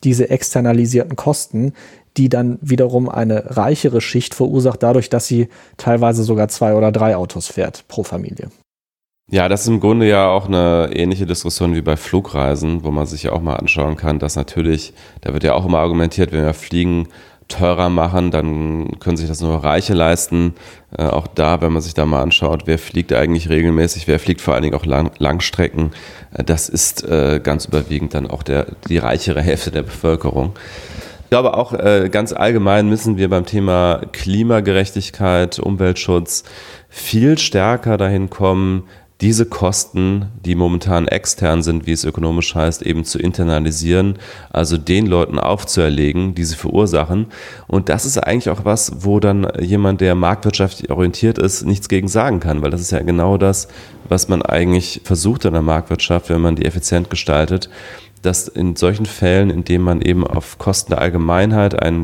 diese externalisierten Kosten, die dann wiederum eine reichere Schicht verursacht, dadurch, dass sie teilweise sogar 2 oder 3 Autos fährt pro Familie. Ja, das ist im Grunde ja auch eine ähnliche Diskussion wie bei Flugreisen, wo man sich ja auch mal anschauen kann, dass natürlich, da wird ja auch immer argumentiert, wenn wir Fliegen teurer machen, dann können sich das nur Reiche leisten. Auch da, wenn man sich da mal anschaut, wer fliegt eigentlich regelmäßig, wer fliegt vor allen Dingen auch Langstrecken, das ist ganz überwiegend dann auch die reichere Hälfte der Bevölkerung. Ich glaube auch ganz allgemein müssen wir beim Thema Klimagerechtigkeit, Umweltschutz viel stärker dahin kommen, diese Kosten, die momentan extern sind, wie es ökonomisch heißt, eben zu internalisieren, also den Leuten aufzuerlegen, die sie verursachen. Und das ist eigentlich auch was, wo dann jemand, der marktwirtschaftlich orientiert ist, nichts gegen sagen kann, weil das ist ja genau das, was man eigentlich versucht in der Marktwirtschaft, wenn man die effizient gestaltet, dass in solchen Fällen, in denen man eben auf Kosten der Allgemeinheit ein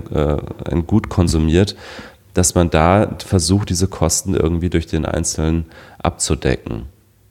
Gut konsumiert, dass man da versucht, diese Kosten irgendwie durch den Einzelnen abzudecken.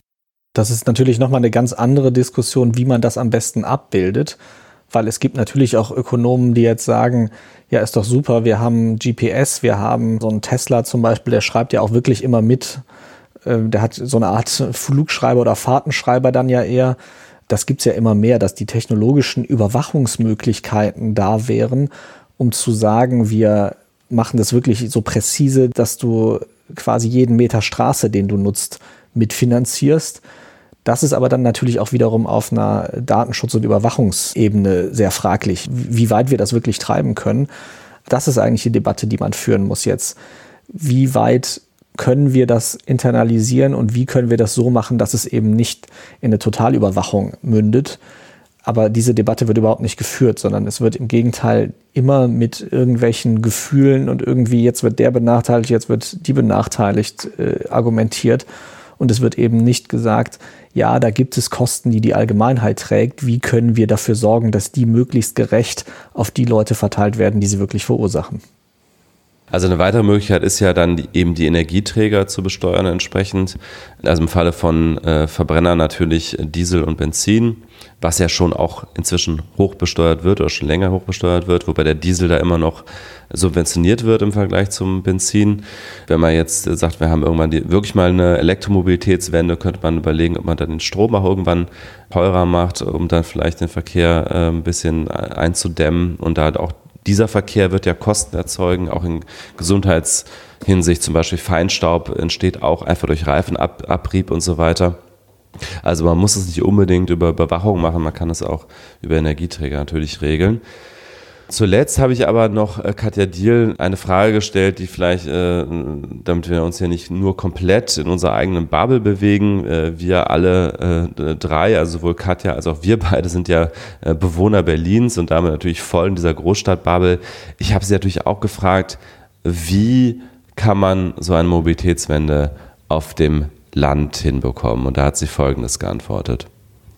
Das ist natürlich nochmal eine ganz andere Diskussion, wie man das am besten abbildet, weil es gibt natürlich auch Ökonomen, die jetzt sagen, ja, ist doch super, wir haben GPS, wir haben so einen Tesla zum Beispiel, der schreibt ja auch wirklich immer mit, der hat so eine Art Flugschreiber oder Fahrtenschreiber dann ja eher. Das gibt's ja immer mehr, dass die technologischen Überwachungsmöglichkeiten da wären, um zu sagen, wir machen das wirklich so präzise, dass du quasi jeden Meter Straße, den du nutzt, mitfinanzierst. Das ist aber dann natürlich auch wiederum auf einer Datenschutz- und Überwachungsebene sehr fraglich, wie weit wir das wirklich treiben können. Das ist eigentlich die Debatte, die man führen muss jetzt. Wie weit können wir das internalisieren und wie können wir das so machen, dass es eben nicht in eine Totalüberwachung mündet? Aber diese Debatte wird überhaupt nicht geführt, sondern es wird im Gegenteil immer mit irgendwelchen Gefühlen und irgendwie jetzt wird der benachteiligt, jetzt wird die benachteiligt argumentiert. Und es wird eben nicht gesagt, ja, da gibt es Kosten, die die Allgemeinheit trägt. Wie können wir dafür sorgen, dass die möglichst gerecht auf die Leute verteilt werden, die sie wirklich verursachen? Also eine weitere Möglichkeit ist ja dann eben die Energieträger zu besteuern entsprechend. Also im Falle von Verbrennern natürlich Diesel und Benzin, was ja schon auch inzwischen hochbesteuert wird oder schon länger hochbesteuert wird, wobei der Diesel da immer noch subventioniert wird im Vergleich zum Benzin. Wenn man jetzt sagt, wir haben irgendwann wirklich mal eine Elektromobilitätswende, könnte man überlegen, ob man dann den Strom auch irgendwann teurer macht, um dann vielleicht den Verkehr ein bisschen einzudämmen. Und da auch dieser Verkehr wird ja Kosten erzeugen, auch in Gesundheitshinsicht, zum Beispiel Feinstaub entsteht auch einfach durch Reifenabrieb und so weiter. Also man muss es nicht unbedingt über Überwachung machen, man kann es auch über Energieträger natürlich regeln. Zuletzt habe ich aber noch Katja Diehl eine Frage gestellt, die vielleicht, damit wir uns ja nicht nur komplett in unserer eigenen Bubble bewegen, wir alle drei, also sowohl Katja als auch wir beide sind ja Bewohner Berlins und damit natürlich voll in dieser Großstadtbubble. Ich habe sie natürlich auch gefragt, wie kann man so eine Mobilitätswende auf dem Land hinbekommen? Und da hat sie Folgendes geantwortet.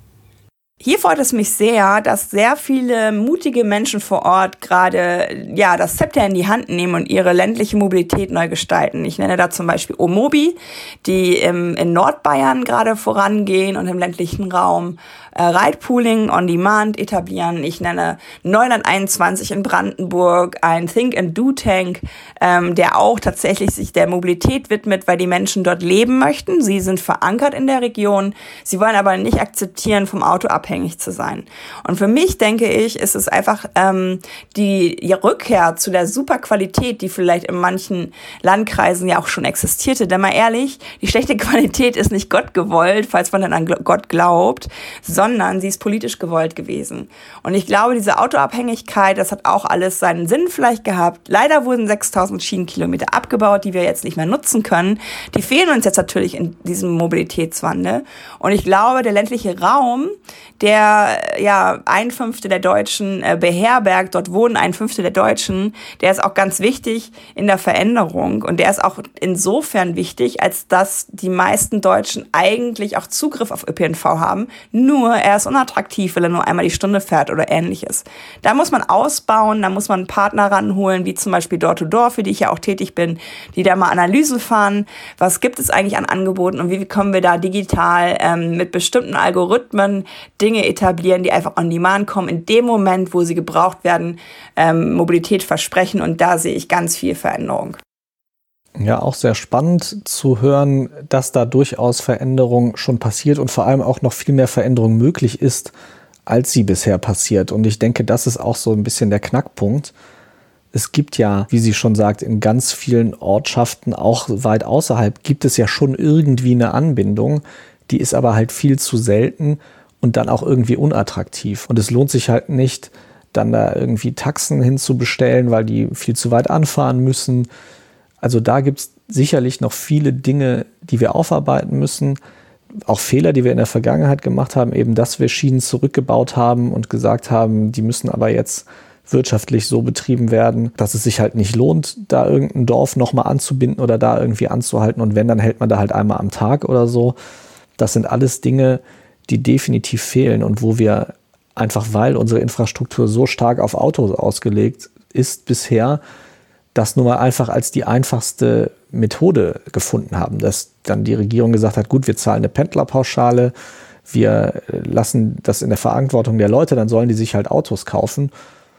Hier freut es mich sehr, dass sehr viele mutige Menschen vor Ort gerade das Zepter in die Hand nehmen und ihre ländliche Mobilität neu gestalten. Ich nenne da zum Beispiel Omobi, die in Nordbayern gerade vorangehen und im ländlichen Raum Ridepooling on Demand etablieren. Ich nenne Neuland 21 in Brandenburg, ein Think and Do Tank, der auch tatsächlich sich der Mobilität widmet, weil die Menschen dort leben möchten. Sie sind verankert in der Region. Sie wollen aber nicht akzeptieren, vom Auto abhängig zu sein. Und für mich, denke ich, ist es einfach die Rückkehr zu der Superqualität, die vielleicht in manchen Landkreisen ja auch schon existierte. Denn mal ehrlich, die schlechte Qualität ist nicht Gott gewollt, falls man dann an Gott glaubt, sondern sie ist politisch gewollt gewesen. Und ich glaube, diese Autoabhängigkeit, das hat auch alles seinen Sinn vielleicht gehabt. Leider wurden 6000 Schienenkilometer abgebaut, die wir jetzt nicht mehr nutzen können. Die fehlen uns jetzt natürlich in diesem Mobilitätswandel. Und ich glaube, der ländliche Raum, der 1/5 der Deutschen beherbergt, dort wohnen 1/5 der Deutschen, der ist auch ganz wichtig in der Veränderung. Und der ist auch insofern wichtig, als dass die meisten Deutschen eigentlich auch Zugriff auf ÖPNV haben, nur er ist unattraktiv, weil er nur einmal die Stunde fährt oder ähnliches. Da muss man ausbauen, da muss man einen Partner ranholen, wie zum Beispiel Door-to-Door, für die ich ja auch tätig bin, die da mal Analyse fahren. Was gibt es eigentlich an Angeboten und wie können wir da digital mit bestimmten Algorithmen Dinge etablieren, die einfach on demand kommen, in dem Moment, wo sie gebraucht werden, Mobilität versprechen, und da sehe ich ganz viel Veränderung. Ja, auch sehr spannend zu hören, dass da durchaus Veränderung schon passiert und vor allem auch noch viel mehr Veränderung möglich ist, als sie bisher passiert. Und ich denke, das ist auch so ein bisschen der Knackpunkt. Es gibt ja, wie sie schon sagt, in ganz vielen Ortschaften, auch weit außerhalb, gibt es ja schon irgendwie eine Anbindung. Die ist aber halt viel zu selten und dann auch irgendwie unattraktiv. Und es lohnt sich halt nicht, dann da irgendwie Taxen hinzubestellen, weil die viel zu weit anfahren müssen. Also da gibt es sicherlich noch viele Dinge, die wir aufarbeiten müssen. Auch Fehler, die wir in der Vergangenheit gemacht haben, eben, dass wir Schienen zurückgebaut haben und gesagt haben, die müssen aber jetzt wirtschaftlich so betrieben werden, dass es sich halt nicht lohnt, da irgendein Dorf nochmal anzubinden oder da irgendwie anzuhalten. Und wenn, dann hält man da halt einmal am Tag oder so. Das sind alles Dinge, die definitiv fehlen und wo wir einfach, weil unsere Infrastruktur so stark auf Autos ausgelegt ist bisher, das nun mal einfach als die einfachste Methode gefunden haben, dass dann die Regierung gesagt hat, gut, wir zahlen eine Pendlerpauschale, wir lassen das in der Verantwortung der Leute, dann sollen die sich halt Autos kaufen.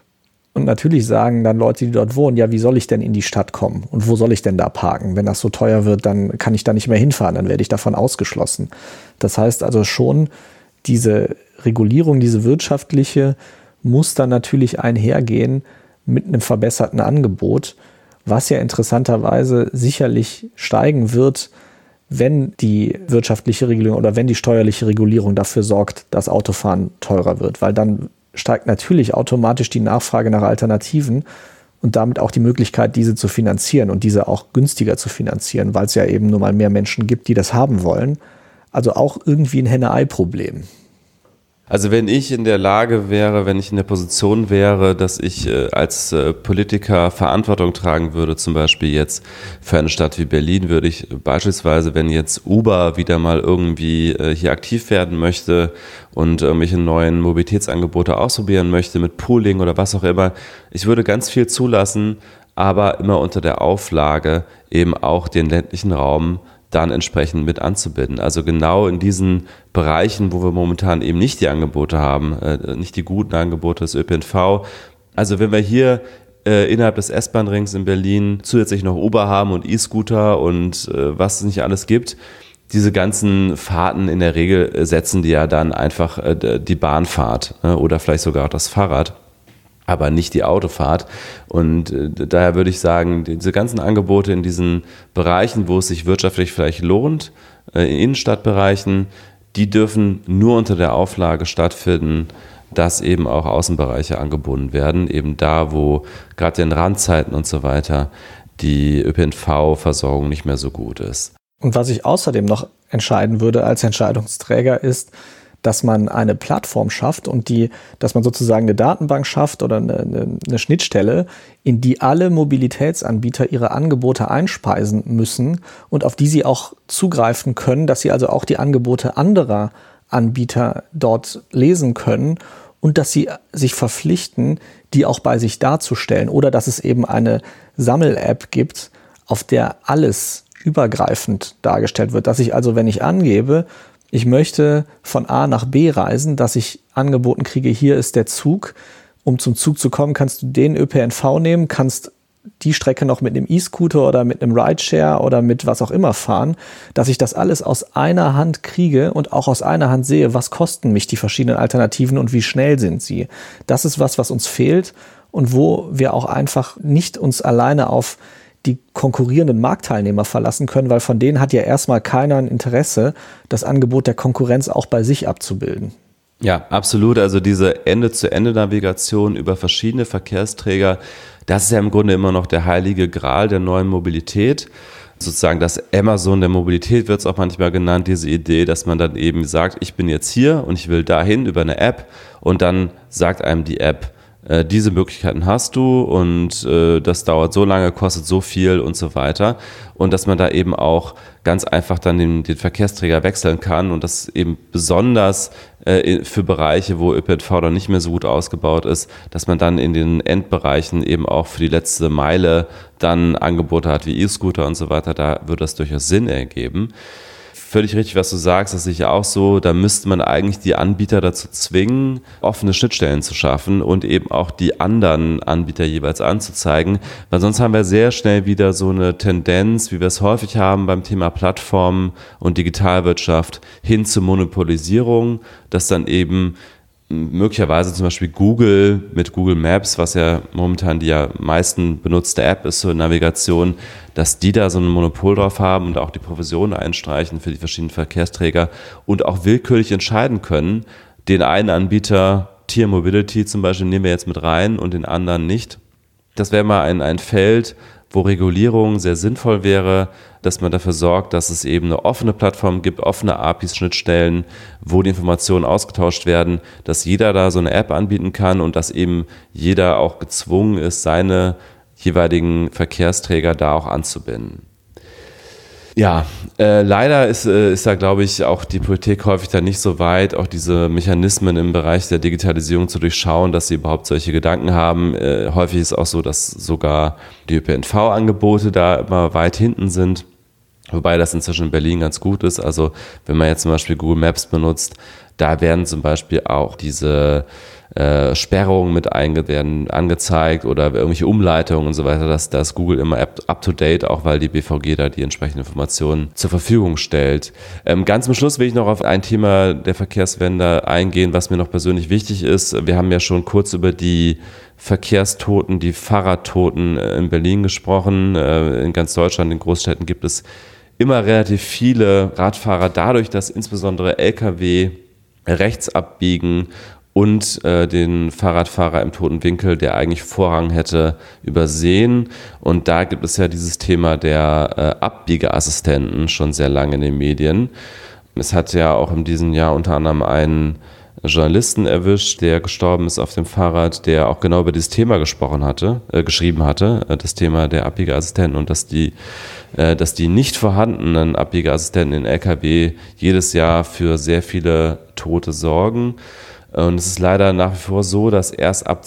Und natürlich sagen dann Leute, die dort wohnen, ja, wie soll ich denn in die Stadt kommen und wo soll ich denn da parken? Wenn das so teuer wird, dann kann ich da nicht mehr hinfahren, dann werde ich davon ausgeschlossen. Das heißt also schon, diese Regulierung, diese wirtschaftliche, muss dann natürlich einhergehen mit einem verbesserten Angebot, was ja interessanterweise sicherlich steigen wird, wenn die wirtschaftliche Regulierung oder wenn die steuerliche Regulierung dafür sorgt, dass Autofahren teurer wird, weil dann steigt natürlich automatisch die Nachfrage nach Alternativen und damit auch die Möglichkeit, diese zu finanzieren und diese auch günstiger zu finanzieren, weil es ja eben nur mal mehr Menschen gibt, die das haben wollen. Also auch irgendwie ein Henne-Ei-Problem. Also wenn ich in der Lage wäre, wenn ich in der Position wäre, dass ich als Politiker Verantwortung tragen würde, zum Beispiel jetzt für eine Stadt wie Berlin, würde ich beispielsweise, wenn jetzt Uber wieder mal irgendwie hier aktiv werden möchte und irgendwelche neuen Mobilitätsangebote ausprobieren möchte mit Pooling oder was auch immer, ich würde ganz viel zulassen, aber immer unter der Auflage, eben auch den ländlichen Raum dann entsprechend mit anzubinden. Also genau in diesen Bereichen, wo wir momentan eben nicht die Angebote haben, nicht die guten Angebote des ÖPNV. Also wenn wir hier innerhalb des S-Bahn-Rings in Berlin zusätzlich noch Uber haben und E-Scooter und was es nicht alles gibt, diese ganzen Fahrten in der Regel setzen die ja dann einfach die Bahnfahrt oder vielleicht sogar auch das Fahrrad, aber nicht die Autofahrt. Und daher würde ich sagen, diese ganzen Angebote in diesen Bereichen, wo es sich wirtschaftlich vielleicht lohnt, in Innenstadtbereichen, die dürfen nur unter der Auflage stattfinden, dass eben auch Außenbereiche angebunden werden, eben da, wo gerade in Randzeiten und so weiter die ÖPNV-Versorgung nicht mehr so gut ist. Und was ich außerdem noch entscheiden würde als Entscheidungsträger ist, dass man eine Plattform schafft und dass man sozusagen eine Datenbank schafft oder eine Schnittstelle, in die alle Mobilitätsanbieter ihre Angebote einspeisen müssen und auf die sie auch zugreifen können, dass sie also auch die Angebote anderer Anbieter dort lesen können und dass sie sich verpflichten, die auch bei sich darzustellen oder dass es eben eine Sammel-App gibt, auf der alles übergreifend dargestellt wird, dass ich also, wenn ich angebe, ich möchte von A nach B reisen, dass ich angeboten kriege, hier ist der Zug. Um zum Zug zu kommen, kannst du den ÖPNV nehmen, kannst die Strecke noch mit einem E-Scooter oder mit einem Rideshare oder mit was auch immer fahren, dass ich das alles aus einer Hand kriege und auch aus einer Hand sehe, was kosten mich die verschiedenen Alternativen und wie schnell sind sie. Das ist was uns fehlt und wo wir auch einfach nicht uns alleine auf die konkurrierenden Marktteilnehmer verlassen können, weil von denen hat ja erstmal keiner ein Interesse, das Angebot der Konkurrenz auch bei sich abzubilden. Ja, absolut. Also diese Ende-zu-Ende-Navigation über verschiedene Verkehrsträger, das ist ja im Grunde immer noch der heilige Gral der neuen Mobilität. Sozusagen das Amazon der Mobilität wird es auch manchmal genannt, diese Idee, dass man dann eben sagt, ich bin jetzt hier und ich will dahin über eine App und dann sagt einem die App, diese Möglichkeiten hast du und das dauert so lange, kostet so viel und so weiter. Und dass man da eben auch ganz einfach dann den Verkehrsträger wechseln kann und das eben besonders für Bereiche, wo ÖPNV dann nicht mehr so gut ausgebaut ist, dass man dann in den Endbereichen eben auch für die letzte Meile dann Angebote hat wie E-Scooter und so weiter. Da würde das durchaus Sinn ergeben. Völlig richtig, was du sagst, das sehe ich auch so. Da müsste man eigentlich die Anbieter dazu zwingen, offene Schnittstellen zu schaffen und eben auch die anderen Anbieter jeweils anzuzeigen. Weil sonst haben wir sehr schnell wieder so eine Tendenz, wie wir es häufig haben beim Thema Plattformen und Digitalwirtschaft, hin zur Monopolisierung, dass dann eben möglicherweise zum Beispiel Google mit Google Maps, was ja momentan die ja meisten benutzte App ist zur Navigation, dass die da so ein Monopol drauf haben und auch die Provisionen einstreichen für die verschiedenen Verkehrsträger und auch willkürlich entscheiden können, den einen Anbieter, Tier Mobility zum Beispiel, nehmen wir jetzt mit rein und den anderen nicht. Das wäre mal ein Feld, wo Regulierung sehr sinnvoll wäre, dass man dafür sorgt, dass es eben eine offene Plattform gibt, offene APIs, Schnittstellen, wo die Informationen ausgetauscht werden, dass jeder da so eine App anbieten kann und dass eben jeder auch gezwungen ist, seine jeweiligen Verkehrsträger da auch anzubinden. Ja, leider ist da, glaube ich, auch die Politik häufig da nicht so weit, auch diese Mechanismen im Bereich der Digitalisierung zu durchschauen, dass sie überhaupt solche Gedanken haben. Häufig ist auch so, dass sogar die ÖPNV-Angebote da immer weit hinten sind, wobei das inzwischen in Berlin ganz gut ist. Also wenn man jetzt zum Beispiel Google Maps benutzt, da werden zum Beispiel auch diese Sperrungen werden angezeigt oder irgendwelche Umleitungen und so weiter, dass Google immer up-to-date, auch weil die BVG da die entsprechenden Informationen zur Verfügung stellt. Ganz zum Schluss will ich noch auf ein Thema der Verkehrswende eingehen, was mir noch persönlich wichtig ist. Wir haben ja schon kurz über die Verkehrstoten, die Fahrradtoten in Berlin gesprochen. In ganz Deutschland, in Großstädten gibt es immer relativ viele Radfahrer, dadurch, dass insbesondere Lkw rechts abbiegen und den Fahrradfahrer im toten Winkel, der eigentlich Vorrang hätte, übersehen. Und da gibt es ja dieses Thema der Abbiegeassistenten schon sehr lange in den Medien. Es hat ja auch in diesem Jahr unter anderem einen Journalisten erwischt, der gestorben ist auf dem Fahrrad, der auch genau über dieses Thema geschrieben hatte, das Thema der Abbiegeassistenten und dass die nicht vorhandenen Abbiegeassistenten in Lkw jedes Jahr für sehr viele Tote sorgen. Und es ist leider nach wie vor so, dass erst ab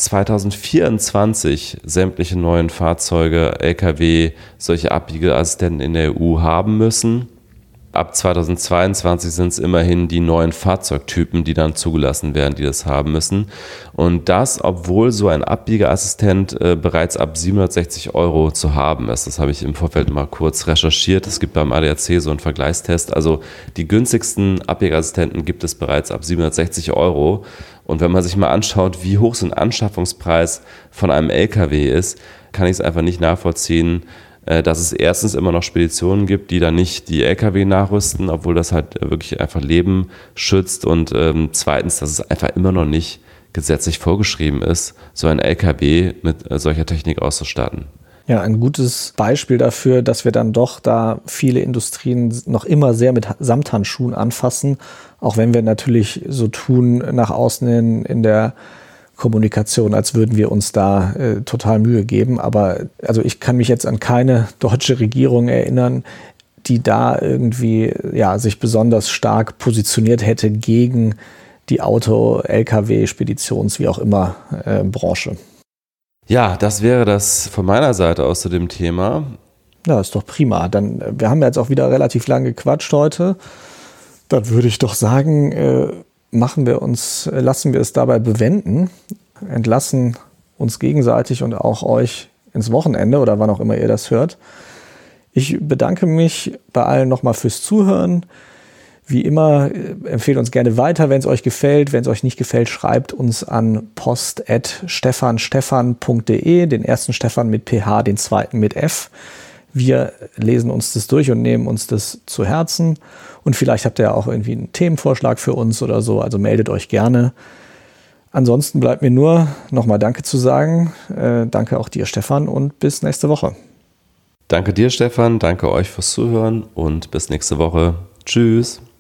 2024 sämtliche neuen Fahrzeuge, Lkw, solche Abbiegeassistenten in der EU haben müssen. Ab 2022 sind es immerhin die neuen Fahrzeugtypen, die dann zugelassen werden, die das haben müssen. Und das, obwohl so ein Abbiegeassistent bereits ab 760 € zu haben ist. Das habe ich im Vorfeld mal kurz recherchiert. Es gibt beim ADAC so einen Vergleichstest. Also die günstigsten Abbiegeassistenten gibt es bereits ab 760 €. Und wenn man sich mal anschaut, wie hoch so ein Anschaffungspreis von einem LKW ist, kann ich es einfach nicht nachvollziehen, dass es erstens immer noch Speditionen gibt, die dann nicht die LKW nachrüsten, obwohl das halt wirklich einfach Leben schützt und zweitens, dass es einfach immer noch nicht gesetzlich vorgeschrieben ist, so ein LKW mit solcher Technik auszustatten. Ja, ein gutes Beispiel dafür, dass wir dann doch da viele Industrien noch immer sehr mit Samthandschuhen anfassen, auch wenn wir natürlich so tun nach außen in der Kommunikation, als würden wir uns da total Mühe geben. Aber also ich kann mich jetzt an keine deutsche Regierung erinnern, die da irgendwie sich besonders stark positioniert hätte gegen die Auto-, Lkw-, Speditions-, wie auch immer Branche. Ja, das wäre das von meiner Seite aus zu dem Thema. Ja, ist doch prima. Wir haben ja jetzt auch wieder relativ lang gequatscht heute. Dann würde ich doch sagen, lassen wir es dabei bewenden, entlassen uns gegenseitig und auch euch ins Wochenende oder wann auch immer ihr das hört. Ich bedanke mich bei allen nochmal fürs Zuhören. Wie immer, empfehlt uns gerne weiter, wenn es euch gefällt. Wenn es euch nicht gefällt, schreibt uns an post@stefanstefan.de, den ersten Stefan mit PH, den zweiten mit F. Wir lesen uns das durch und nehmen uns das zu Herzen. Und vielleicht habt ihr ja auch irgendwie einen Themenvorschlag für uns oder so, also meldet euch gerne. Ansonsten bleibt mir nur nochmal Danke zu sagen. Danke auch dir, Stefan, und bis nächste Woche. Danke dir, Stefan, danke euch fürs Zuhören und bis nächste Woche. Tschüss.